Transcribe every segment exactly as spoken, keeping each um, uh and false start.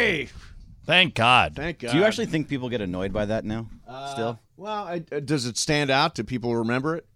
Hey! Thank God. Thank God. Do you actually think people get annoyed by that now? Uh, Still? Well, I, uh, does it stand out? Do people remember it?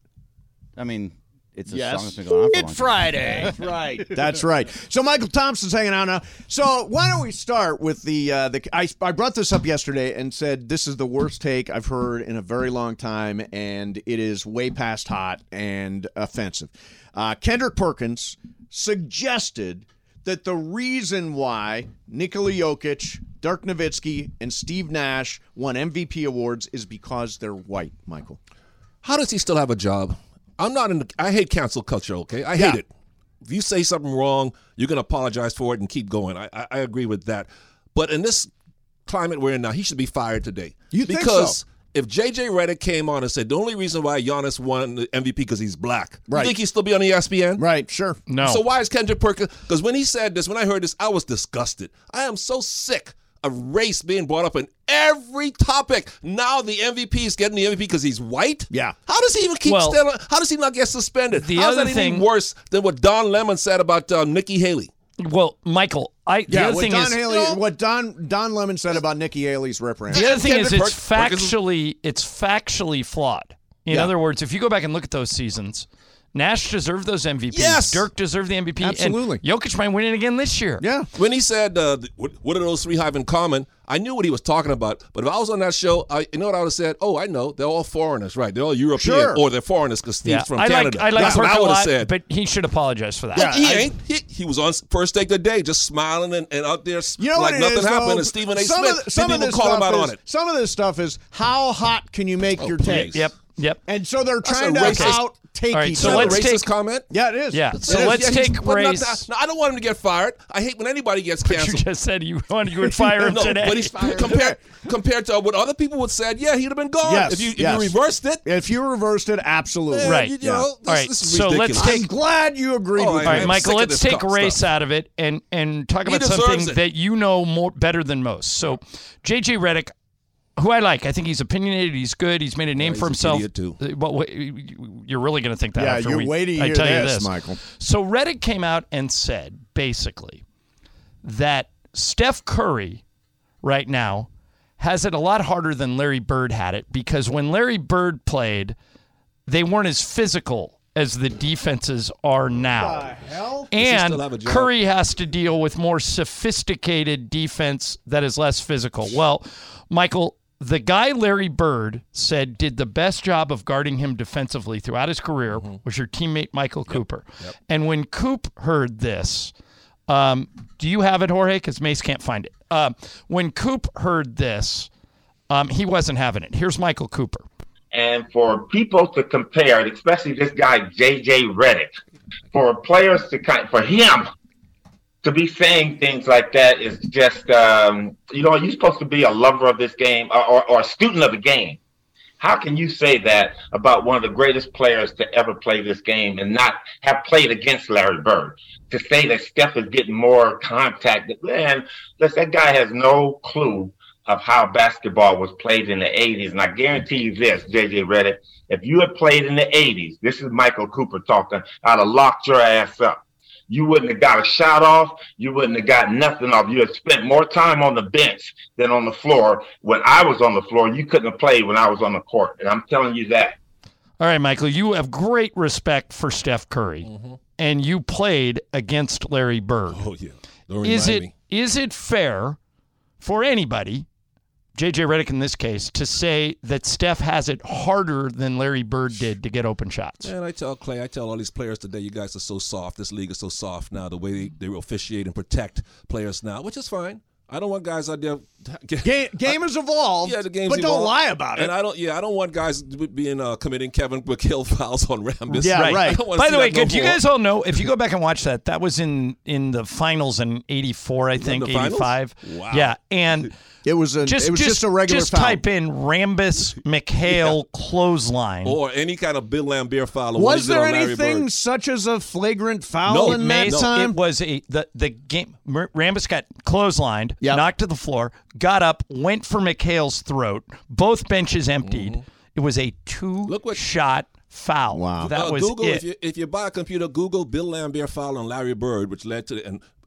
I mean, it's a Yes. song that's been going on for a It's long time. Friday. That's right. That's right. So Michael Thompson's hanging out now. So why don't we start with the uh, the? I, I brought this up yesterday and said this is the worst take I've heard in a very long time, and it is way past hot and offensive. Uh, Kendrick Perkins suggested that the reason why Nikola Jokic, Dirk Nowitzki, and Steve Nash won M V P awards is because they're white. Michael, How does he still have a job? I'm not in the, I hate cancel culture, okay? I hate Yeah. it. If you say something wrong, you're going to apologize for it and keep going. I, I, I agree with that. But in this climate we're in now, he should be fired today. You think because so? if J J Redick came on and said the only reason why Giannis won the M V P because he's black, Right. you think he'd still be on E S P N? right? Sure. No. So why is Kendrick Perkins? Because when he said this, when I heard this, I was disgusted. I am so sick of race being brought up in every topic. Now the M V P is getting the M V P because he's white? Yeah. How does he even keep Well, still? How does he not get suspended? the How's other that thing- anything worse than what Don Lemon said about uh, Nikki Haley? Well, Michael, I the Yeah, other what thing Don is Haley, what Don Don Lemon said about Nikki Haley's reprimand. the other thing is Kendrick it's Perk- Perkins- factually it's factually flawed. In Yeah. other words, if you go back and look at those seasons, Nash deserved those M V Ps. Yes. Dirk deserved the M V P. Absolutely. And Jokic might win it again this year. Yeah. When he said, uh, th- what, what do those three have in common? I knew what he was talking about. But if I was on that show, I, you know what I would have said? Oh, I know. They're all foreigners, right? They're all European. Sure. Or they're foreigners because Steve's Yeah. from I Canada. like I like That's Perk what I a would have lot, said. but he should apologize for that. Yeah. he I- ain't. He, he was on first take of the day, just smiling and, and out there You know like what it nothing is, happened. though? And Stephen A. Some Smith of the, some didn't of even this call him stuff out is, on it. Some of this stuff is how hot can you make Oh, your please. take? Yep. Yep. And so they're That's trying a to racist- outtake All right, each so other. let's racist take- comment. Yeah, it is. Yeah. It So is. let's Yeah, he's- take but not race. that- no, I don't want him to get fired. I hate when anybody gets You canceled. just said you wanted you would fire him no, today. but he's compared compared to what other people would said. Yeah, he'd have been gone Yes, if you if yes. you reversed it. If you reversed it, absolutely. Yeah, Right. You, you Yeah. know, All this, right, this is so let's ridiculous. take- I'm glad you agreed Oh, with I- All me. right, I'm Michael, sick of let's this take stuff. race out of it and and talk He about deserves something it. that you know more better than most. So, J J Redick, who I like, I think he's opinionated. He's good. He's made a name he's for an himself. idiot, too. Uh, But wait, you're really going to think that? Yeah, after you we, wait till you I hear tell you this, this, Michael. So Redick came out and said basically that Steph Curry right now has it a lot harder than Larry Bird had it because when Larry Bird played, they weren't as physical as the defenses are now. hell? And still have a job? Curry has to deal with more sophisticated defense that is less physical. Well, Michael, the guy Larry Bird said did the best job of guarding him defensively throughout his career was your teammate Michael Cooper. And when Coop heard this, um, do you have it, Jorge? Because Mace can't find it. Uh, when Coop heard this, um, he wasn't having it. Here's Michael Cooper. And for people to compare, especially this guy J J Redick, for players to kind, for him to be saying things like that is just, um, you know, you're supposed to be a lover of this game or, or, or a student of the game. How can you say that about one of the greatest players to ever play this game and not have played against Larry Bird? To say that Steph is getting more contact, man, that guy has no clue of how basketball was played in the eighties. And I guarantee you this, J J Redick, if you had played in the eighties, this is Michael Cooper talking, I'd have locked your ass up. You wouldn't have got a shot off. You wouldn't have got nothing off. You had spent more time on the bench than on the floor. When I was on the floor, you couldn't have played when I was on the court. And I'm telling you that. All right, Michael, you have great respect for Steph Curry, Mm-hmm. and you played against Larry Bird. Oh yeah. Don't Is remind it me. is it fair for anybody, J J Redick in this case, to say that Steph has it harder than Larry Bird did to get open shots? Man, I tell Clay, I tell all these players today, you guys are so soft. This league is so soft now, the way they, they officiate and protect players now, which is fine. I don't want guys out there. Game, game has evolved, Yeah, the game's but don't evolved. lie about it. And I don't. Yeah, I don't want guys being uh, committing Kevin McHale fouls on Rambis. Yeah, Right. right. I don't wanna By see the way, that no good. You more. guys all know, if you go back and watch that, that was in, in the finals in eighty-four, I think, the finals? eighty-five. Wow. Yeah, and it was a, just, it was just, just, a regular just foul. type in Rambis McHale clothesline. or any kind of Bill Lambier foul. or what Was he did there on Larry anything Bird. such as a flagrant foul No, in Mace, that time? it was a the the game. Rambis got clotheslined, Yep. knocked to the floor, got up, went for McHale's throat. Both benches emptied. It was a Look what- two-shot foul. Wow. That Uh, was Google it. if you if you buy a computer, Google Bill Lambier foul on Larry Bird, which led to the, and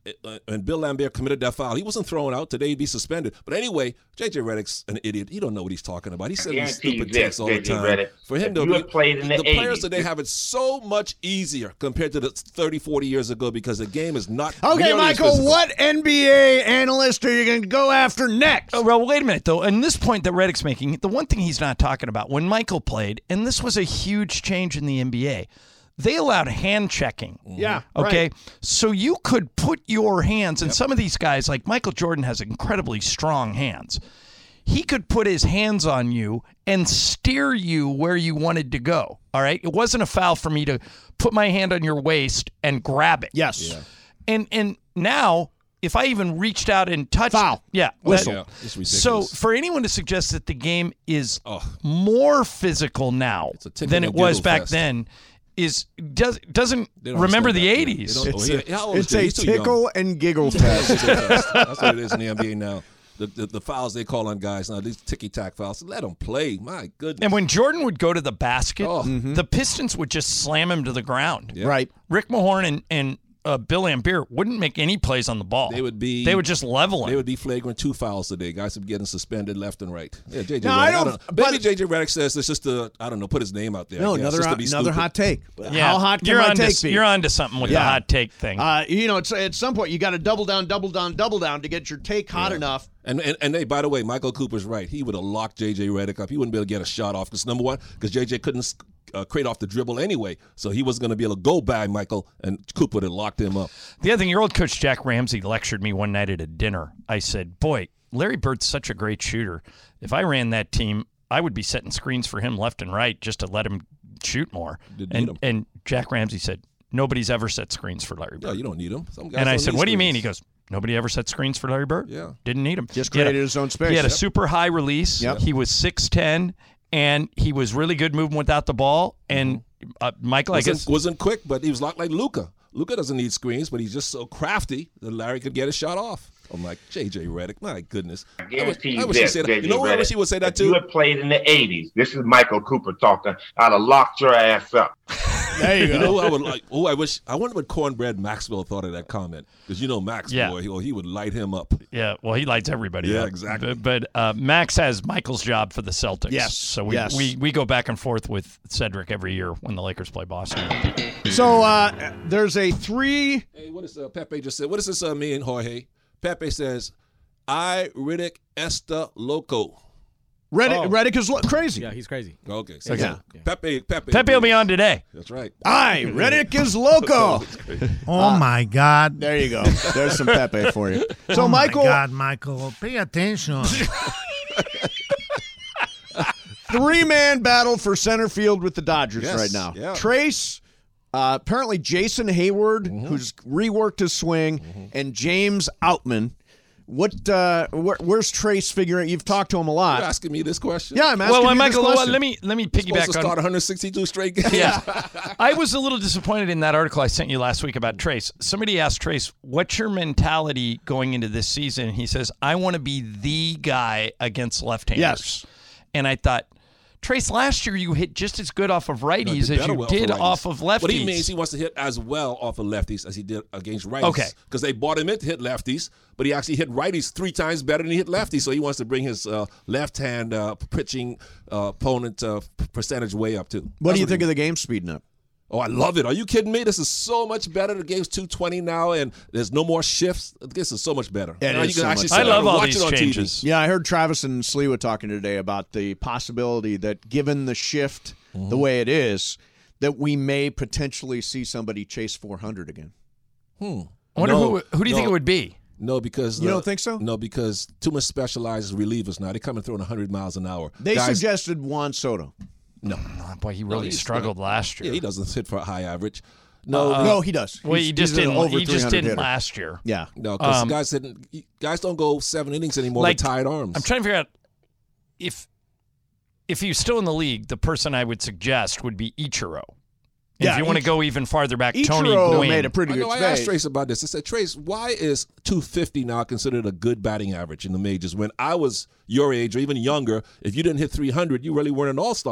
uh, and Bill Lambert committed that foul, he wasn't thrown out. Today he'd be suspended. But anyway, J J Redick's an idiot. He don't know what he's talking about. He says these stupid takes all the time. Redick, For him to you have played in the, the players eighties. today have it so much easier compared to the thirty, forty years ago because the game is not. Okay, nearly as Michael, physical. what N B A analyst are you going to go after next? Oh, well, wait a minute, though. And this point that Redick's making, the one thing he's not talking about, when Michael played, and this was a huge change in the N B A, they allowed hand checking. Yeah. Okay. Right. So you could put your hands, and some of these guys, like Michael Jordan, has incredibly strong hands. He could put his hands on you and steer you where you wanted to go. All right. It wasn't a foul for me to put my hand on your waist and grab it. Yes. Yeah. And and now, if I even reached out and touched, Foul. yeah, Whistle. that- Yeah, it's ridiculous. So for anyone to suggest that the game is Oh. more physical now It's a tickle than it and was giggle back fest. then is does doesn't They don't remember understand the that. eighties. They don't- It's Oh, a, yeah. How old is it's he? a He's too young. tickle and giggle test. That's what it is in the N B A now. The, the, the fouls they call on guys now, these ticky-tack fouls, let them play. My goodness. And when Jordan would go to the basket, Oh. the Pistons would just slam him to the ground. Yeah. Right. Rick Mahorn and, and uh, Bill Laimbeer wouldn't make any plays on the ball. They would be. They would just level him. They would be flagrant two fouls today. Guys would be getting suspended left and right. Yeah, J J. No, Redick, I I don't- don't. but- Maybe J J. Redick says it's just to, I don't know, put his name out there. No, I guess, another just to hot, be another stupid. hot take. yeah. How hot can you're my onto, take be? You're onto something with Yeah. the hot take thing. Uh, you know, it's at some point you got to double down, double down, double down to get your take hot enough. And, and and hey, by the way, Michael Cooper's right. He would have locked J J. Redick up. He wouldn't be able to get a shot off because number one, because J J couldn't uh, create off the dribble anyway, so he wasn't going to be able to go by Michael, and Cooper would have locked him up. The other thing, your old coach Jack Ramsey lectured me one night at a dinner. I said, boy, Larry Bird's such a great shooter. If I ran that team, I would be setting screens for him left and right just to let him shoot more. Didn't need And, him. and Jack Ramsey said, nobody's ever set screens for Larry Bird. No, you don't need him. Some guys and I don't said, need what do you mean? screens. He goes, nobody ever set screens for Larry Bird. Yeah. Didn't need him. Just He had a- created his own space. He had a Yep. super high release. Yep. He was six ten, and he was really good moving without the ball. And uh, Michael, I wasn't, guess, wasn't quick, but he was locked like Luka. Luka doesn't need screens, but he's just so crafty that Larry could get a shot off. I'm like, J J. Redick, my goodness. I guarantee you I wish he this, said J that. J. You know what I Redick, wish he would say that if you too? had played in the eighties, this is Michael Cooper talking, I'd have locked your ass up. There you You go. know who I would like? Oh, I wish. I wonder what Cornbread Maxwell thought of that comment, because you know Max, Yeah. boy, he, oh, he would light him up. yeah, well, he lights everybody Yeah, up. exactly. But, but uh, Max has Michael's job for the Celtics. Yes, So we, yes. we, we go back and forth with Cedric every year when the Lakers play Boston. So uh, there's a three. Hey, what is uh, Pepe just said? What does this uh, mean, Jorge? Pepe says, "I Riddick esta loco." Reddick, Oh. Reddick is lo- crazy. Yeah, he's crazy. Okay, so Yeah. Pepe, Pepe, Pepe will be on today. That's right. Aye, Reddick is loco. Oh my God. There you go. There's some Pepe for you. So oh Michael, my God, Michael, pay attention. three-man battle for center field with the Dodgers Yes, right now. yeah. Trace, uh, apparently Jason Hayward, Mm-hmm. who's reworked his swing, and James Outman. What? Uh, where, where's Trace figuring? You've talked to him a You're lot. asking me this question? Yeah, I'm asking Well, you well this Michael, well, question. let me let me Supposed to piggyback start on. one hundred sixty-two straight games. Yeah, I was a little disappointed in that article I sent you last week about Trace. Somebody asked Trace, "What's your mentality going into this season?" He says, "I want to be the guy against left-handers." Yes. And I thought, Trace, last year you hit just as good off of righties No, he as better you well did for righties. off of lefties. What he means, he wants to hit as well off of lefties as he did against righties. Okay. Because they bought him in to hit lefties, but he actually hit righties three times better than he hit lefties. So he wants to bring his uh, left-hand uh, pitching uh, opponent uh, p- percentage way up too. What That's do you he think of means. the game speeding up? Oh, I love it. Are you kidding me? This is so much better. The game's two twenty now, and there's no more shifts. This is so much better. It Now is you can so actually much sit I better. down love and all watch these it on T V. changes. Yeah, I heard Travis and Sliwa talking today about the possibility that given the shift Mm-hmm. the way it is, that we may potentially see somebody chase four hundred again. I wonder No, who who do you think no. it would be? No, because You uh, don't think so? No, because too much specialized relievers now. They come and throwing one hundred miles an hour. They Guys, suggested Juan Soto. no. Oh, boy, he really he's struggled not. last year. Yeah, he doesn't hit for a high average. No, Uh, no, he does. Well, He's- he just he's an didn't. over He just three hundred didn't hitter. last year. Yeah. no, because Um, guys didn't. Guys don't go seven innings anymore Like, with tired arms. I'm trying to figure out if if he was still in the league, the person I would suggest would be Ichiro. And Yeah, if you want to Ich- go even farther back, Tony Ichiro Gwynn. made a pretty I good know I asked space. Trace about this. I said, Trace, why is two fifty now considered a good batting average in the majors? When I was your age or even younger, if you didn't hit three hundred, you really weren't an all-star.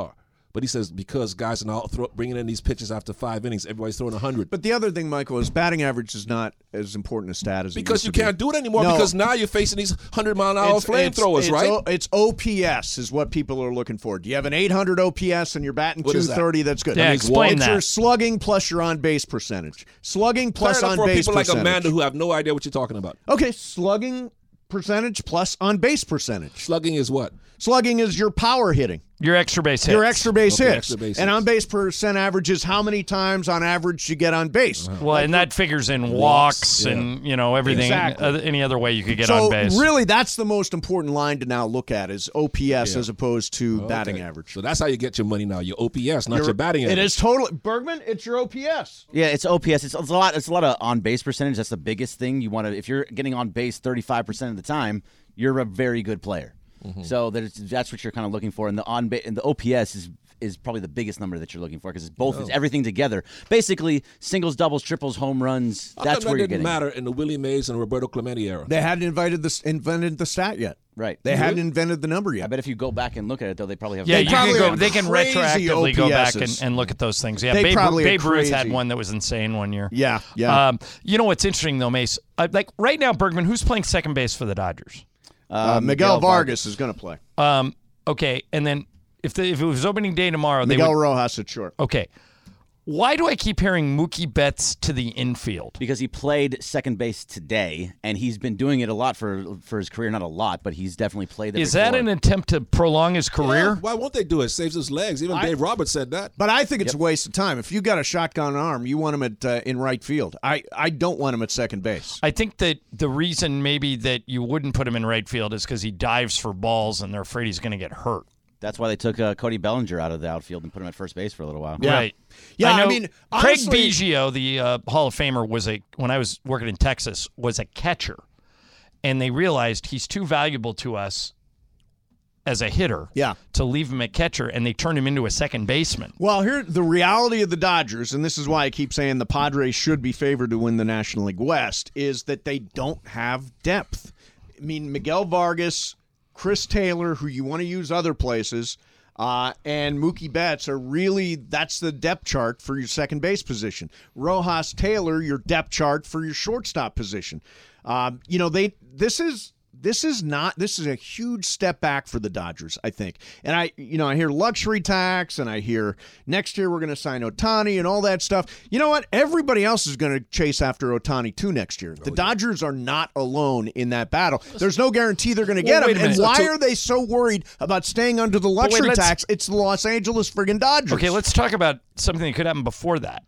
But he says because guys are now throw, bringing in these pitches after five innings, everybody's throwing one hundred. But the other thing, Michael, is batting average is not as important a stat as it Because used you to be. can't do it anymore No. because now you're facing these one hundred mile an hour It's- it's- flamethrowers, it's right? O, it's O P S is what people are looking for. Do you have an eight hundred O P S and you're batting What is that? two thirty? That's good. Yeah, That means explain it's that. your slugging plus your on base percentage. Slugging plus Fair enough on for base people like percentage. Amanda who have no idea what you're talking about. Okay, slugging percentage plus on base percentage. Slugging is what? Slugging is your power hitting. Your extra base hits. Your extra base Okay, hits. extra base and hits. on base percent average is how many times on average you get on base. Well, and that figures in walks, Walks, yeah. and you know everything. Exactly. uh, any other way you could get So on base. really, that's the most important line to now look at is O P S Yeah. as opposed to batting Okay. average. So that's how you get your money now. Your O P S, not Your- your batting average. It is totally Bergman. It's your O P S. Yeah, it's O P S. It's, it's a lot. It's a lot of on base percentage. That's the biggest thing you want to. If you're getting on base thirty-five percent of the time, you're a very good player. Mm-hmm. So there's, that's what you're kind of looking for. And the on ba- and the O P S is is probably the biggest number that you're looking for because it's both. Oh. It's everything together. Basically, singles, doubles, triples, home runs. How That's come where that you're didn't getting. matter in the Willie Mays and Roberto Clemente era. They hadn't invited this invented the stat yet. Right. They hadn't invented the number yet. I bet if you go back and look at it, though, they probably have. yeah, They you probably can go. have They can crazy retroactively go back and, O P Ss. and look at those things. Yeah, They Babe, probably Babe have Ruth had crazy. one that was insane one year. Yeah, yeah. Um, you know what's interesting though, Mace? Uh, like right now, Bergman, who's playing second base for the Dodgers? uh, Miguel, Vargas, is going to play. Um, okay, and then if the, if it was opening day tomorrow, they Miguel would. Rojas at short. Okay, why do I keep hearing Mookie Betts to the infield? Because he played second base today, and he's been doing it a lot for for his career. Not a lot, but he's definitely played there Is that before. an attempt to prolong his career? Yeah, why won't they do it? Saves his legs. Even I- Dave Roberts said that. But I think it's a waste of time. If you got a shotgun arm, you want him at uh, in right field. I, I don't want him at second base. I think that the reason maybe that you wouldn't put him in right field is because he dives for balls and they're afraid he's going to get hurt. That's why they took uh, Cody Bellinger out of the outfield and put him at first base for a little while. Yeah. Right. Yeah, I know mean, Craig honestly- Biggio, the uh, Hall of Famer, was a when I was working in Texas, was a catcher, and they realized he's too valuable to us as a hitter. Yeah. To leave him at catcher, and they turned him into a second baseman. Well, here the reality of the Dodgers, and this is why I keep saying the Padres should be favored to win the National League West, is that they don't have depth. I mean, Miguel Vargas, Chris Taylor, who you want to use other places, uh, and Mookie Betts are really, that's the depth chart for your second base position. Rojas Taylor, your depth chart for your shortstop position. Um, you know, they this is this is not this is a huge step back for the Dodgers, I think. And I you know, I hear luxury tax and I hear next year we're going to sign Ohtani and all that stuff. You know what? Everybody else is going to chase after Ohtani too next year. The Dodgers are not alone in that battle. There's no guarantee they're going to Well, get wait him. a And minute. why So- are they so worried about staying under the wait, luxury let's- tax? It's the Los Angeles friggin' Dodgers. Okay, let's talk about something that could happen before that.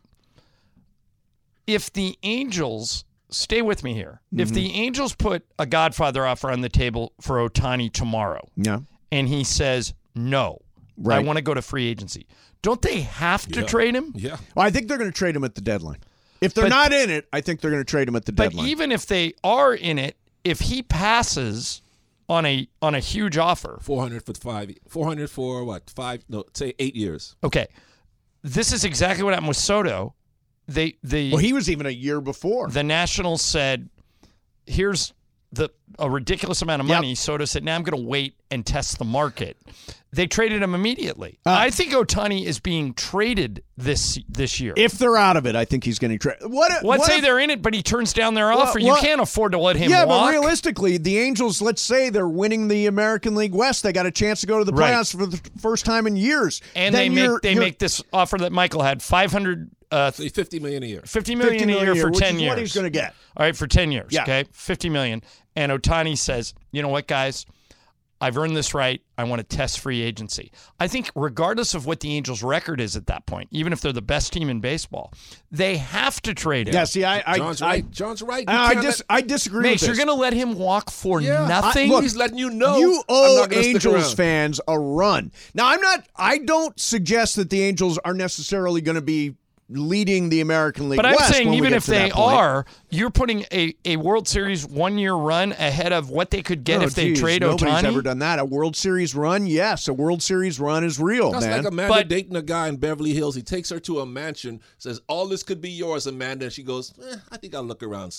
If the Angels, stay with me here, if Mm-hmm. the Angels put a Godfather offer on the table for Ohtani tomorrow, Yeah. and he says, no, I Right. want to go to free agency, don't they have to Yeah. trade him? Yeah. Well, I think they're going to trade him at the deadline. If they're But- not in it, I think they're going to trade him at the But deadline. even if they are in it, if he passes on a on a huge offer, four hundred for five. four hundred for what? Five? No, say eight years. okay, this is exactly what happened with Soto. They the well, he was even a year before. the Nationals said, here's the a ridiculous amount of Yep. money. Soto said, now I'm going to wait and test the market. They traded him immediately. Uh, I think Ohtani is being traded this this year. If they're out of it, I think he's going to trade. What? if- Let's what say if- they're in it, but he turns down their offer. You what- can't afford to let him yeah, walk. but realistically, the Angels, let's say they're winning the American League West. They got a chance to go to the Right. playoffs for the first time in years. and Then they you're- make they you're make this offer that Michael had five hundred uh, Say fifty million a year. fifty million fifty a year for which ten is years. What he's going to get? All right, for ten years. Yeah. Okay, fifty million. And Ohtani says, you know what, guys, I've earned this right. I want to test free agency. I think regardless of what the Angels' record is at that point, even if they're the best team in baseball, they have to trade him. Yeah. See, I, I, John's I, right. John's right. You I, I, can't dis- let- I disagree Mace, with you're this. going to let him walk for Yeah. nothing? I- look, He's letting you know. You I'm owe not gonna stick Angels around. fans a run. Now, I'm not. I don't suggest that the Angels are necessarily going to be leading the American League But I'm West saying when we even get if to they that point. are, you're putting a, a World Series one-year run ahead of what they could get Oh, if they geez, trade nobody's Ohtani. ever done that. A World Series run, yes. A World Series run is real, That's man. like Amanda But- dating a guy in Beverly Hills. He takes her to a mansion, says, all this could be yours, Amanda. And she goes, eh, I think I'll look around some.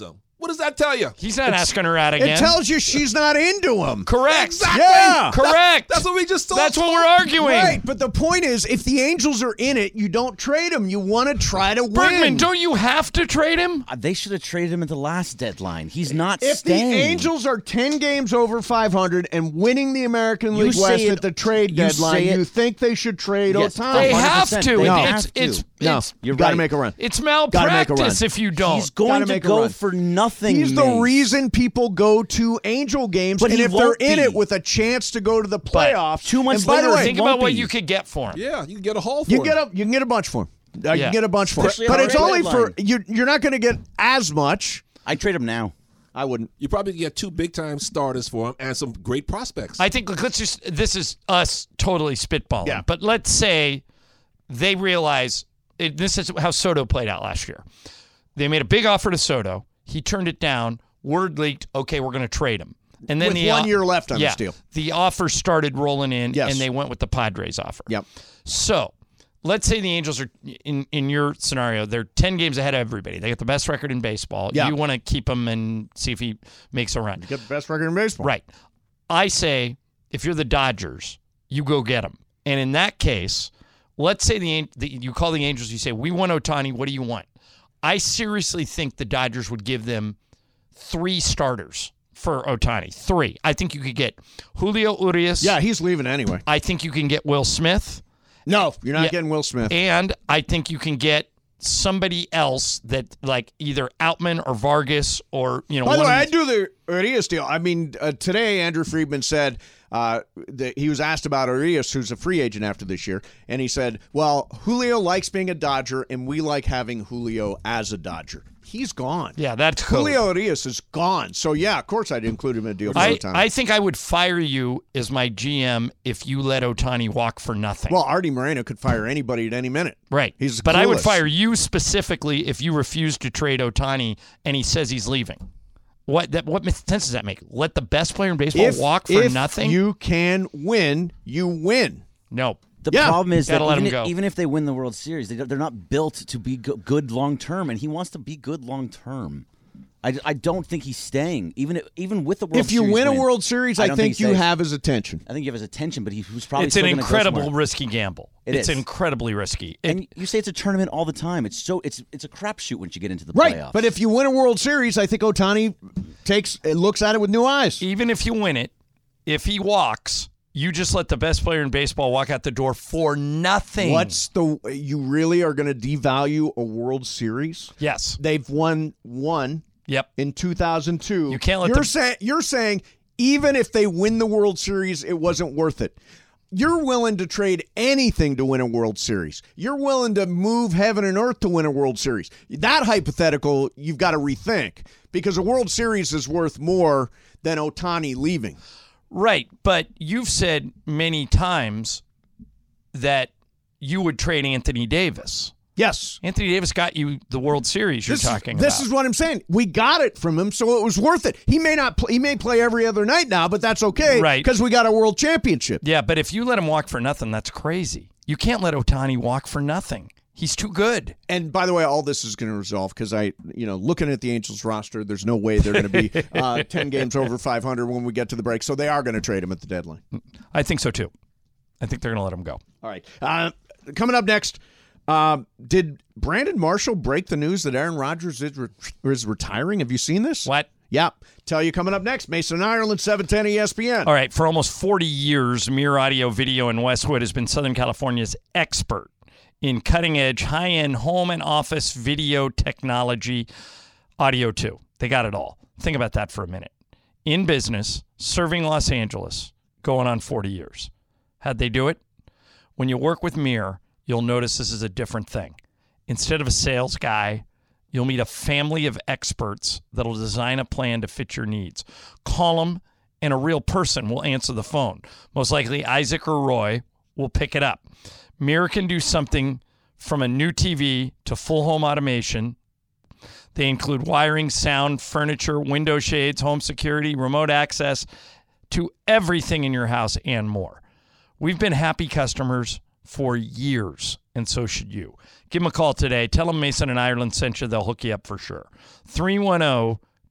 What does that tell you? He's not asking her out again. It tells you she's not into him. Correct. Exactly. Yeah. Correct. That's what we just saw. That's what we're arguing. Right, but the point is, if the Angels are in it, you don't trade him. You want to try to win. Bergman, don't you have to trade him? Uh, They should have traded him at the last deadline. He's not If staying. the Angels are ten games over five hundred and winning the American You League say West it- at the trade you deadline, say it- you think they should trade Yes, Ohtani? They one hundred have percent. to. They It- have it's to. it's No, it's You're you got to right. make a run. it's Gotta make a malpractice run. if you don't. He's going Gotta to make a go run. for nothing. He's the Mace. reason people go to Angel games, But and he if they're won't in be. it with a chance to go to the playoffs, two months and by later, the way, Think won't about what be. you could get for him. Yeah, you can get a haul for you him. get a you can get a bunch for him. Uh, You Yeah. can get a bunch for him, Especially but at it's the only deadline. for you. You're not going to get as much. I trade him now. I wouldn't. You probably get two big time starters for him and some great prospects. I think look, let's just this is us totally spitballing. Yeah. But let's say they realize it, this is how Soto played out last year. They made a big offer to Soto. He turned it down. Word leaked, okay, we're going to trade him. And then With the one o- year left on yeah, this deal. the offer started rolling in, Yes. and they went with the Padres offer. Yep. So let's say the Angels are, in, in your scenario, they're ten games ahead of everybody. They got the best record in baseball. Yeah. You want to keep him and see if he makes a run. Get the best record in baseball. Right. I say, if you're the Dodgers, you go get him. And in that case, let's say the, An- the you call the Angels, you say, we want Ohtani, what do you want? I seriously think the Dodgers would give them three starters for Ohtani. Three. I think you could get Julio Urias. Yeah, he's leaving anyway. I think you can get Will Smith. No, you're not Yeah. getting Will Smith. And I think you can get somebody else that, like, either Outman or Vargas or, you know, By the one way, of I these- do the Urias deal. I mean, uh, today Andrew Friedman said uh, that he was asked about Urias, who's a free agent after this year, and he said, well, Julio likes being a Dodger, and we like having Julio as a Dodger. He's gone. Yeah, that's code. Julio Urias is gone. So, yeah, of course I'd include him in a deal for I, Ohtani. I think I would fire you as my G M if you let Ohtani walk for nothing. well, Artie Moreno could fire anybody at any minute. right. He's but I would clueless. fire you specifically if you refuse to trade Ohtani and he says he's leaving. What that what sense does that make? Let the best player in baseball If, walk for if nothing? you can win, you win. no. The Yeah. problem is that Gotta let even, him if, go. even if they win the World Series, they, they're not built to be go- good long term, and he wants to be good long term. I, I don't think he's staying, even if, even with the World If you Series win a win, World Series, I, don't think he you stays. have his attention. I think you have his attention, but he was probably It's still an gonna go incredible somewhere. risky gamble. It it's is. incredibly risky. It- And you say it's a tournament all the time. It's so it's it's a crapshoot once you get into the Right, playoffs. but if you win a World Series, I think Ohtani takes looks at it with new eyes. even if you win it, if he walks, you just let the best player in baseball walk out the door for nothing. What's the you really are going to devalue a World Series? Yes. They've won one Yep. in two thousand two. You can't let You're them- saying you're saying even if they win the World Series, it wasn't worth it. You're willing to trade anything to win a World Series. You're willing to move heaven and earth to win a World Series. That hypothetical, you've got to rethink because a World Series is worth more than Ohtani leaving. Right, but you've said many times that you would trade Anthony Davis. Yes. Anthony Davis got you the World Series you're This, talking this about. is what I'm saying. We got it from him, so it was worth it. He may not. Play, he may play every other night now, but that's okay, Right. Because we got a World Championship. Yeah, but if you let him walk for nothing, that's crazy. You can't let Ohtani walk for nothing. He's too good. And by the way, all this is going to resolve because I, you know, looking at the Angels roster, there's no way they're going to be uh, ten games over five hundred when we get to the break. So they are going to trade him at the deadline. I think so too. I think they're going to let him go. All right. Uh, coming up next, uh, did Brandon Marshall break the news that Aaron Rodgers is, re- is retiring? Have you seen this? What? Yeah. Tell you coming up next. Mason Ireland, seven ten E S P N. All right, for almost forty years, Mirror Audio Video in Westwood has been Southern California's expert in cutting-edge, high-end home and office video technology, audio too. They got it all. Think about that for a minute. In business, serving Los Angeles, going on forty years. How'd they do it? When you work with Mirror, you'll notice this is a different thing. Instead of a sales guy, you'll meet a family of experts that'll design a plan to fit your needs. Call them, and a real person will answer the phone. Most likely Isaac or Roy will pick it up. Mirror can do something from a new T V to full home automation. They include wiring, sound, furniture, window shades, home security, remote access to everything in your house and more. We've been happy customers for years, and so should you. Give them a call today. Tell them Mason and Ireland sent you. They'll hook you up for sure. three one zero,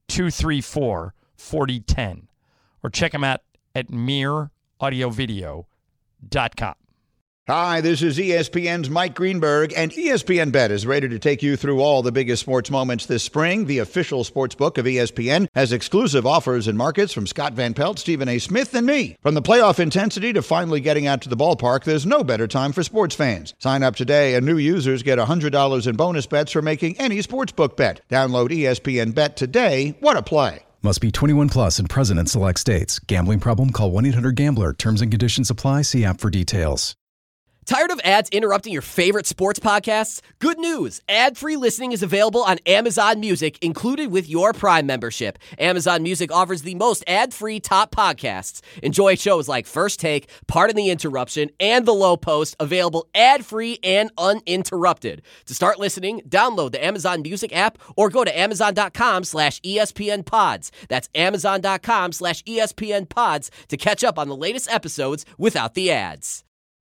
two three four, four zero one zero. Or check them out at mere audio video dot com. Hi, this is E S P N's Mike Greenberg, and E S P N Bet is ready to take you through all the biggest sports moments this spring. The official sports book of E S P N has exclusive offers and markets from Scott Van Pelt, Stephen A. Smith, and me. From the playoff intensity to finally getting out to the ballpark, there's no better time for sports fans. Sign up today, and new users get one hundred dollars in bonus bets for making any sportsbook bet. Download E S P N Bet today. What a play. Must be twenty-one plus and present in select states. Gambling problem? Call one eight hundred gambler. Terms and conditions apply. See app for details. Tired of ads interrupting your favorite sports podcasts? Good news! Ad-free listening is available on Amazon Music, included with your Prime membership. Amazon Music offers the most ad-free top podcasts. Enjoy shows like First Take, Pardon the Interruption, and The Low Post, available ad-free and uninterrupted. To start listening, download the Amazon Music app or go to amazon.com slash ESPN pods. That's amazon.com slash ESPN pods to catch up on the latest episodes without the ads.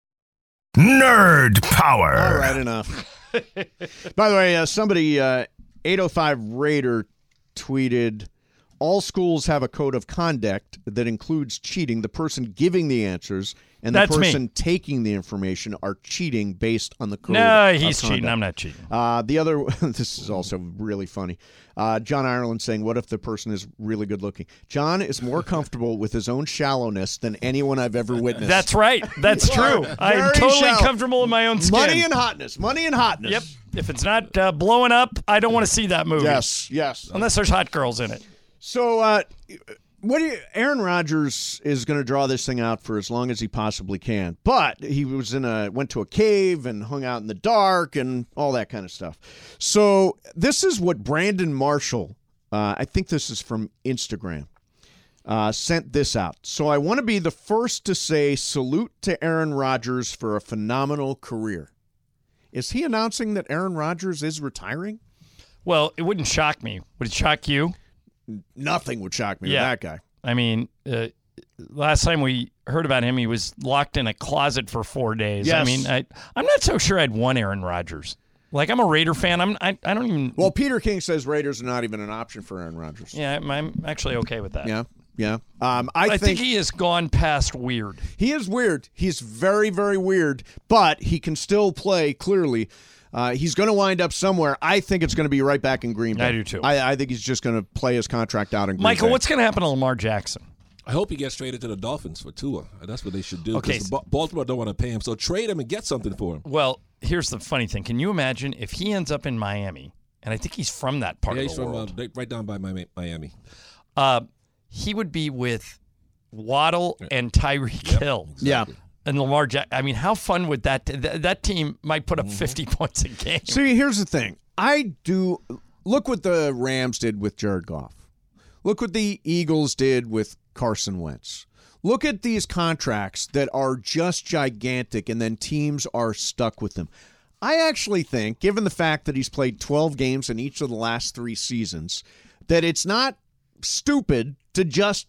Nerd power. All right, enough. By the way, uh, somebody, uh, eight oh five Raider tweeted, all schools have a code of conduct that includes cheating. The person giving the answers and That's the me. person taking the information are cheating based on the code No, of he's conduct. cheating. I'm not cheating. Uh, the other, this is also really funny. Uh, John Ireland saying, what if the person is really good looking? John is more comfortable with his own shallowness than anyone I've ever witnessed. That's right. That's You are true. I'm very totally shallow. comfortable in my own skin. Money and hotness. Money and hotness. Yep. If it's not uh, blowing up, I don't want to see that movie. Yes, yes. Unless there's hot girls in it. So, uh, what do you, Aaron Rodgers is going to draw this thing out for as long as he possibly can. But he was in a went to a cave and hung out in the dark and all that kind of stuff. So this is what Brandon Marshall, uh, I think this is from Instagram, uh, sent this out. So I want to be the first to say salute to Aaron Rodgers for a phenomenal career. Is he announcing that Aaron Rodgers is retiring? Well, it wouldn't shock me. Would it shock you? Nothing would shock me Yeah. with that guy. I mean, uh, last time we heard about him, he was locked in a closet for four days. I Yes. mean, I, I'm not so sure I'd want Aaron Rodgers. Like, I'm a Raider fan. I'm, I, I don't even. Well, Peter King says Raiders are not even an option for Aaron Rodgers. yeah, I'm, I'm actually okay with that. Yeah, yeah. Um, I, I think, think he has gone past weird. he is weird. He's very, very weird, but he can still play clearly. Uh, he's going to wind up somewhere. I think it's going to be right back in Green Bay. I do too. I, I think he's just going to play his contract out in Green Michael, Bay. what's going to happen to Lamar Jackson? I hope he gets traded to the Dolphins for Tua. That's what they should do. Okay, Because the Ba- Baltimore don't want to pay him, so trade him and get something for him. Well, here's the funny thing. Can you imagine if he ends up in Miami, and I think he's from that part Yeah, of he's the from uh, world. right- right down by Mi- Miami. Uh, he would be with Waddle and Tyreek Hill. Yeah. And Lamar Jackson. I mean, how fun would that th- that team might put up fifty points a game. See, here's the thing. I do look what the Rams did with Jared Goff. Look what the Eagles did with Carson Wentz. Look at these contracts that are just gigantic, and then teams are stuck with them. I actually think, given the fact that he's played twelve games in each of the last three seasons, that it's not stupid to just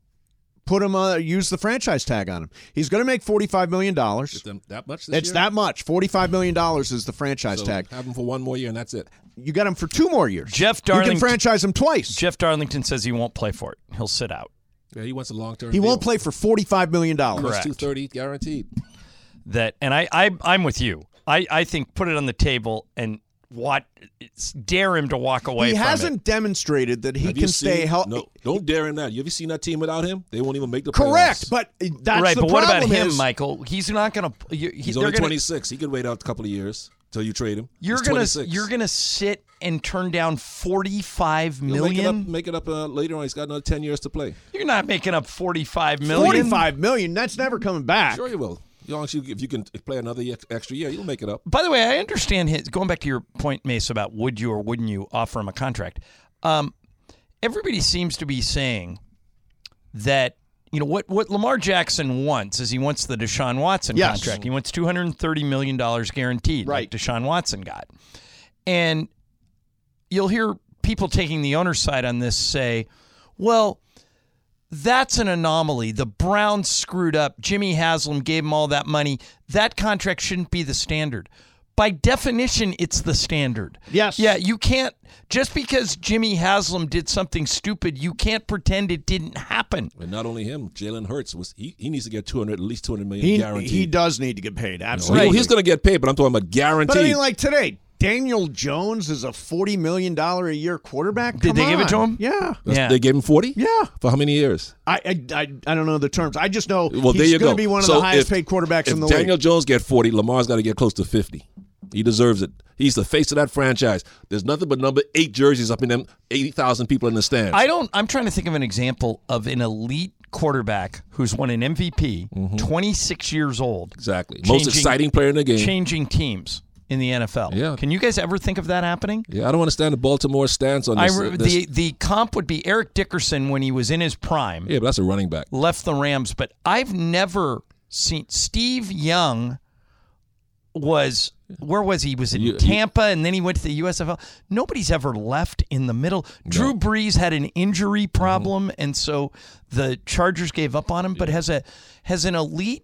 put him, uh, use the franchise tag on him. He's going to make forty-five million dollars. Is them that much this It's year? that much. forty-five million dollars is the franchise So tag. have him for one more year, and that's it. You got him for two more years. Jeff You Darlington- can franchise him twice. Jeff Darlington says he won't play for it. He'll sit out. Yeah, he wants a long-term He deal. won't play for forty-five million dollars. Correct. two thirty guaranteed. That and I, I I'm with you. I, I think put it on the table and what dare him to walk away He from hasn't it. demonstrated that he Have you can stay seen- healthy. No, don't dare him that. You ever seen that team without him? They won't even make the Correct, playoffs. but that's right, the but what about problem him, is- Michael? He's not going to. He, He's they're only gonna, twenty-six. He could wait out a couple of years till you trade him. You're He's gonna twenty-six. you're gonna sit and turn down forty-five He'll million. Make it up, make it up uh, later on. He's got another ten years to play. You're not making up forty-five million. forty-five million. That's never coming back. Sure, you will. As long as you, if you can play another ye- extra year, you'll make it up. By the way, I understand his going back to your point, Mace, about would you or wouldn't you offer him a contract. Um, everybody seems to be saying that you know what what Lamar Jackson wants is he wants the Deshaun Watson Yes. contract. He wants two hundred thirty million dollars guaranteed, Right. like Deshaun Watson got. And you'll hear people taking the owner's side on this say, well, that's an anomaly. The Browns screwed up. Jimmy Haslam gave him all that money. That contract shouldn't be the standard. by definition, it's the standard. Yes. Yeah, you can't, just because Jimmy Haslam did something stupid, you can't pretend it didn't happen. And not only him, Jalen Hurts was he, he needs to get two hundred, at least two hundred million He, guaranteed. he does need to get paid. No, Absolutely. he- he's going to get paid, but I'm talking about guaranteed. But I mean, like today, Daniel Jones is a forty million dollars a year quarterback. Did Come they give it to on. him? Yeah. That's- Yeah. They gave him forty? Yeah. For how many years? I, I, I, I don't know the terms. I just know Well, there he's you going go. to be one of So the highest if- paid quarterbacks if in the Daniel league. Jones get forty, Lamar's got to get close to fifty. He deserves it. He's the face of that franchise. There's nothing but number eight jerseys up in them eighty thousand people in the stands. I don't, I'm trying to think of an example of an elite quarterback who's won an M V P, twenty-six years old. Exactly. Most changing- exciting player in the game. Changing teams in the N F L. Yeah. Can you guys ever think of that happening? Yeah, I don't understand the Baltimore stance on I this. re- uh, this- the the comp would be Eric Dickerson when he was in his prime. yeah, but that's a running back. Left the Rams, but I've never seen Steve Young was where was he? He was in You- you- Tampa, and then he went to the U S F L. Nobody's ever left in the middle. Drew Brees had an injury problem, and so the Chargers gave up on him. But has a has an elite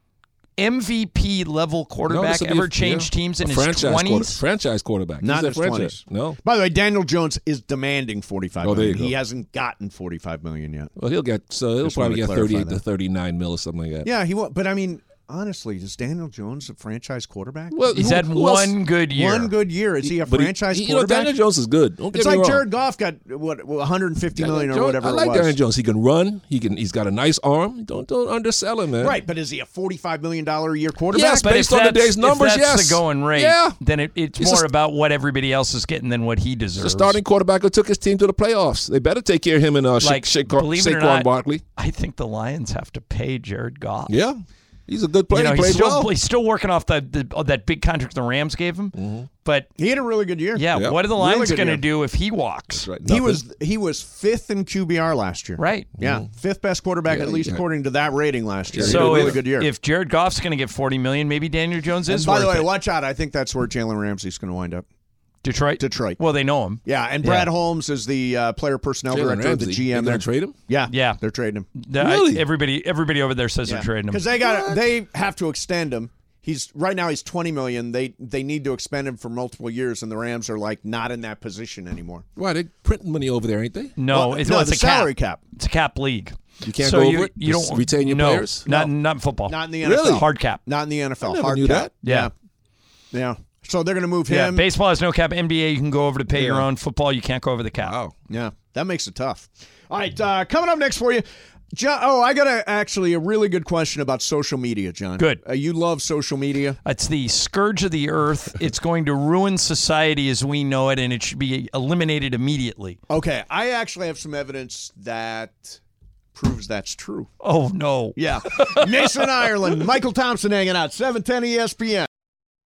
M V P level quarterback this would be ever a- changed yeah, teams a in his franchise quarter- twenties? franchise quarterback. Not He's in a his franchise. twenties. No. By the way, Daniel Jones is demanding forty-five Oh, there million. you go. He hasn't gotten forty-five million yet. Well, he'll get so he'll Just probably wanted get to clarify thirty-eight to that. thirty-nine mil or something like that. Yeah, he won't. But I mean, honestly, is Daniel Jones a franchise quarterback? Well, He's who- had who else- one good year. One good year. Is he a But he- franchise he- you know, quarterback? Daniel Jones is good. Don't get It's me like wrong. Jared Goff got what one hundred fifty million or Daniel- whatever I like it was. Daniel Jones. He can run. He can. He's got a nice arm. Don't don't undersell him, man. Right, but is he a forty-five million dollars a year quarterback? Yes, But based if on the that's- day's numbers, if that's yes. the going rate, Yeah. then it, it's He's more a- about what everybody else is getting than what he deserves. The starting quarterback who took his team to the playoffs. They better take care of him and uh, Like, Sha- Sha- believe it or Saquon not, Barkley. I think the Lions have to pay Jared Goff. Yeah, he's a good player. You know, he he's plays still well. he's still working off the, the oh, that big contract the Rams gave him. But He had a really good year. yeah, Yeah. what are the Really Lions good going to year. do if he walks? That's right. He Nothing. was he was fifth in Q B R last year. Right. Yeah, fifth best quarterback Yeah, at least yeah. according to that rating last year. He So had a really if, good year. if Jared Goff's going to get forty million, maybe Daniel Jones and is by the worth way, it. watch out. I think that's where Jalen Ramsey's going to wind up. Detroit. Detroit. Well, they know him. Yeah, and Brad Yeah. Holmes is the uh, player personnel Jalen director, Ramsey. the G They're M gonna there. trade him? Yeah, Yeah. they're trading him. The- I- Really? everybody, everybody over there says they're trading him. because they got they have to extend him. He's right now he's twenty million. They they need to expend him for multiple years, and the Rams are like not in that position anymore. Why they printing money over there, ain't they? No, Well, it's, no, no, it's the a salary cap. cap. It's a cap league. You can't so go you, over it? You Just don't retain your no, players? Not No. not in football. Not in the N F L. Really? Hard cap. Not in the N F L. I never Hard knew cap. that. Yeah. yeah, yeah. So they're going to move Yeah, him. baseball has no cap. N B A, you can go over to pay your Yeah. own. Football, you can't go over the cap. Wow. Yeah, that makes it tough. All right, uh, coming up next for you, John. Oh, I got a, actually a really good question about social media, John. Good. Uh, you love social media. It's the scourge of the earth. It's going to ruin society as we know it, and it should be eliminated immediately. Okay, I actually have some evidence that proves that's true. Oh, no. Yeah. Mason Ireland, Michael Thompson hanging out, seven ten E S P N.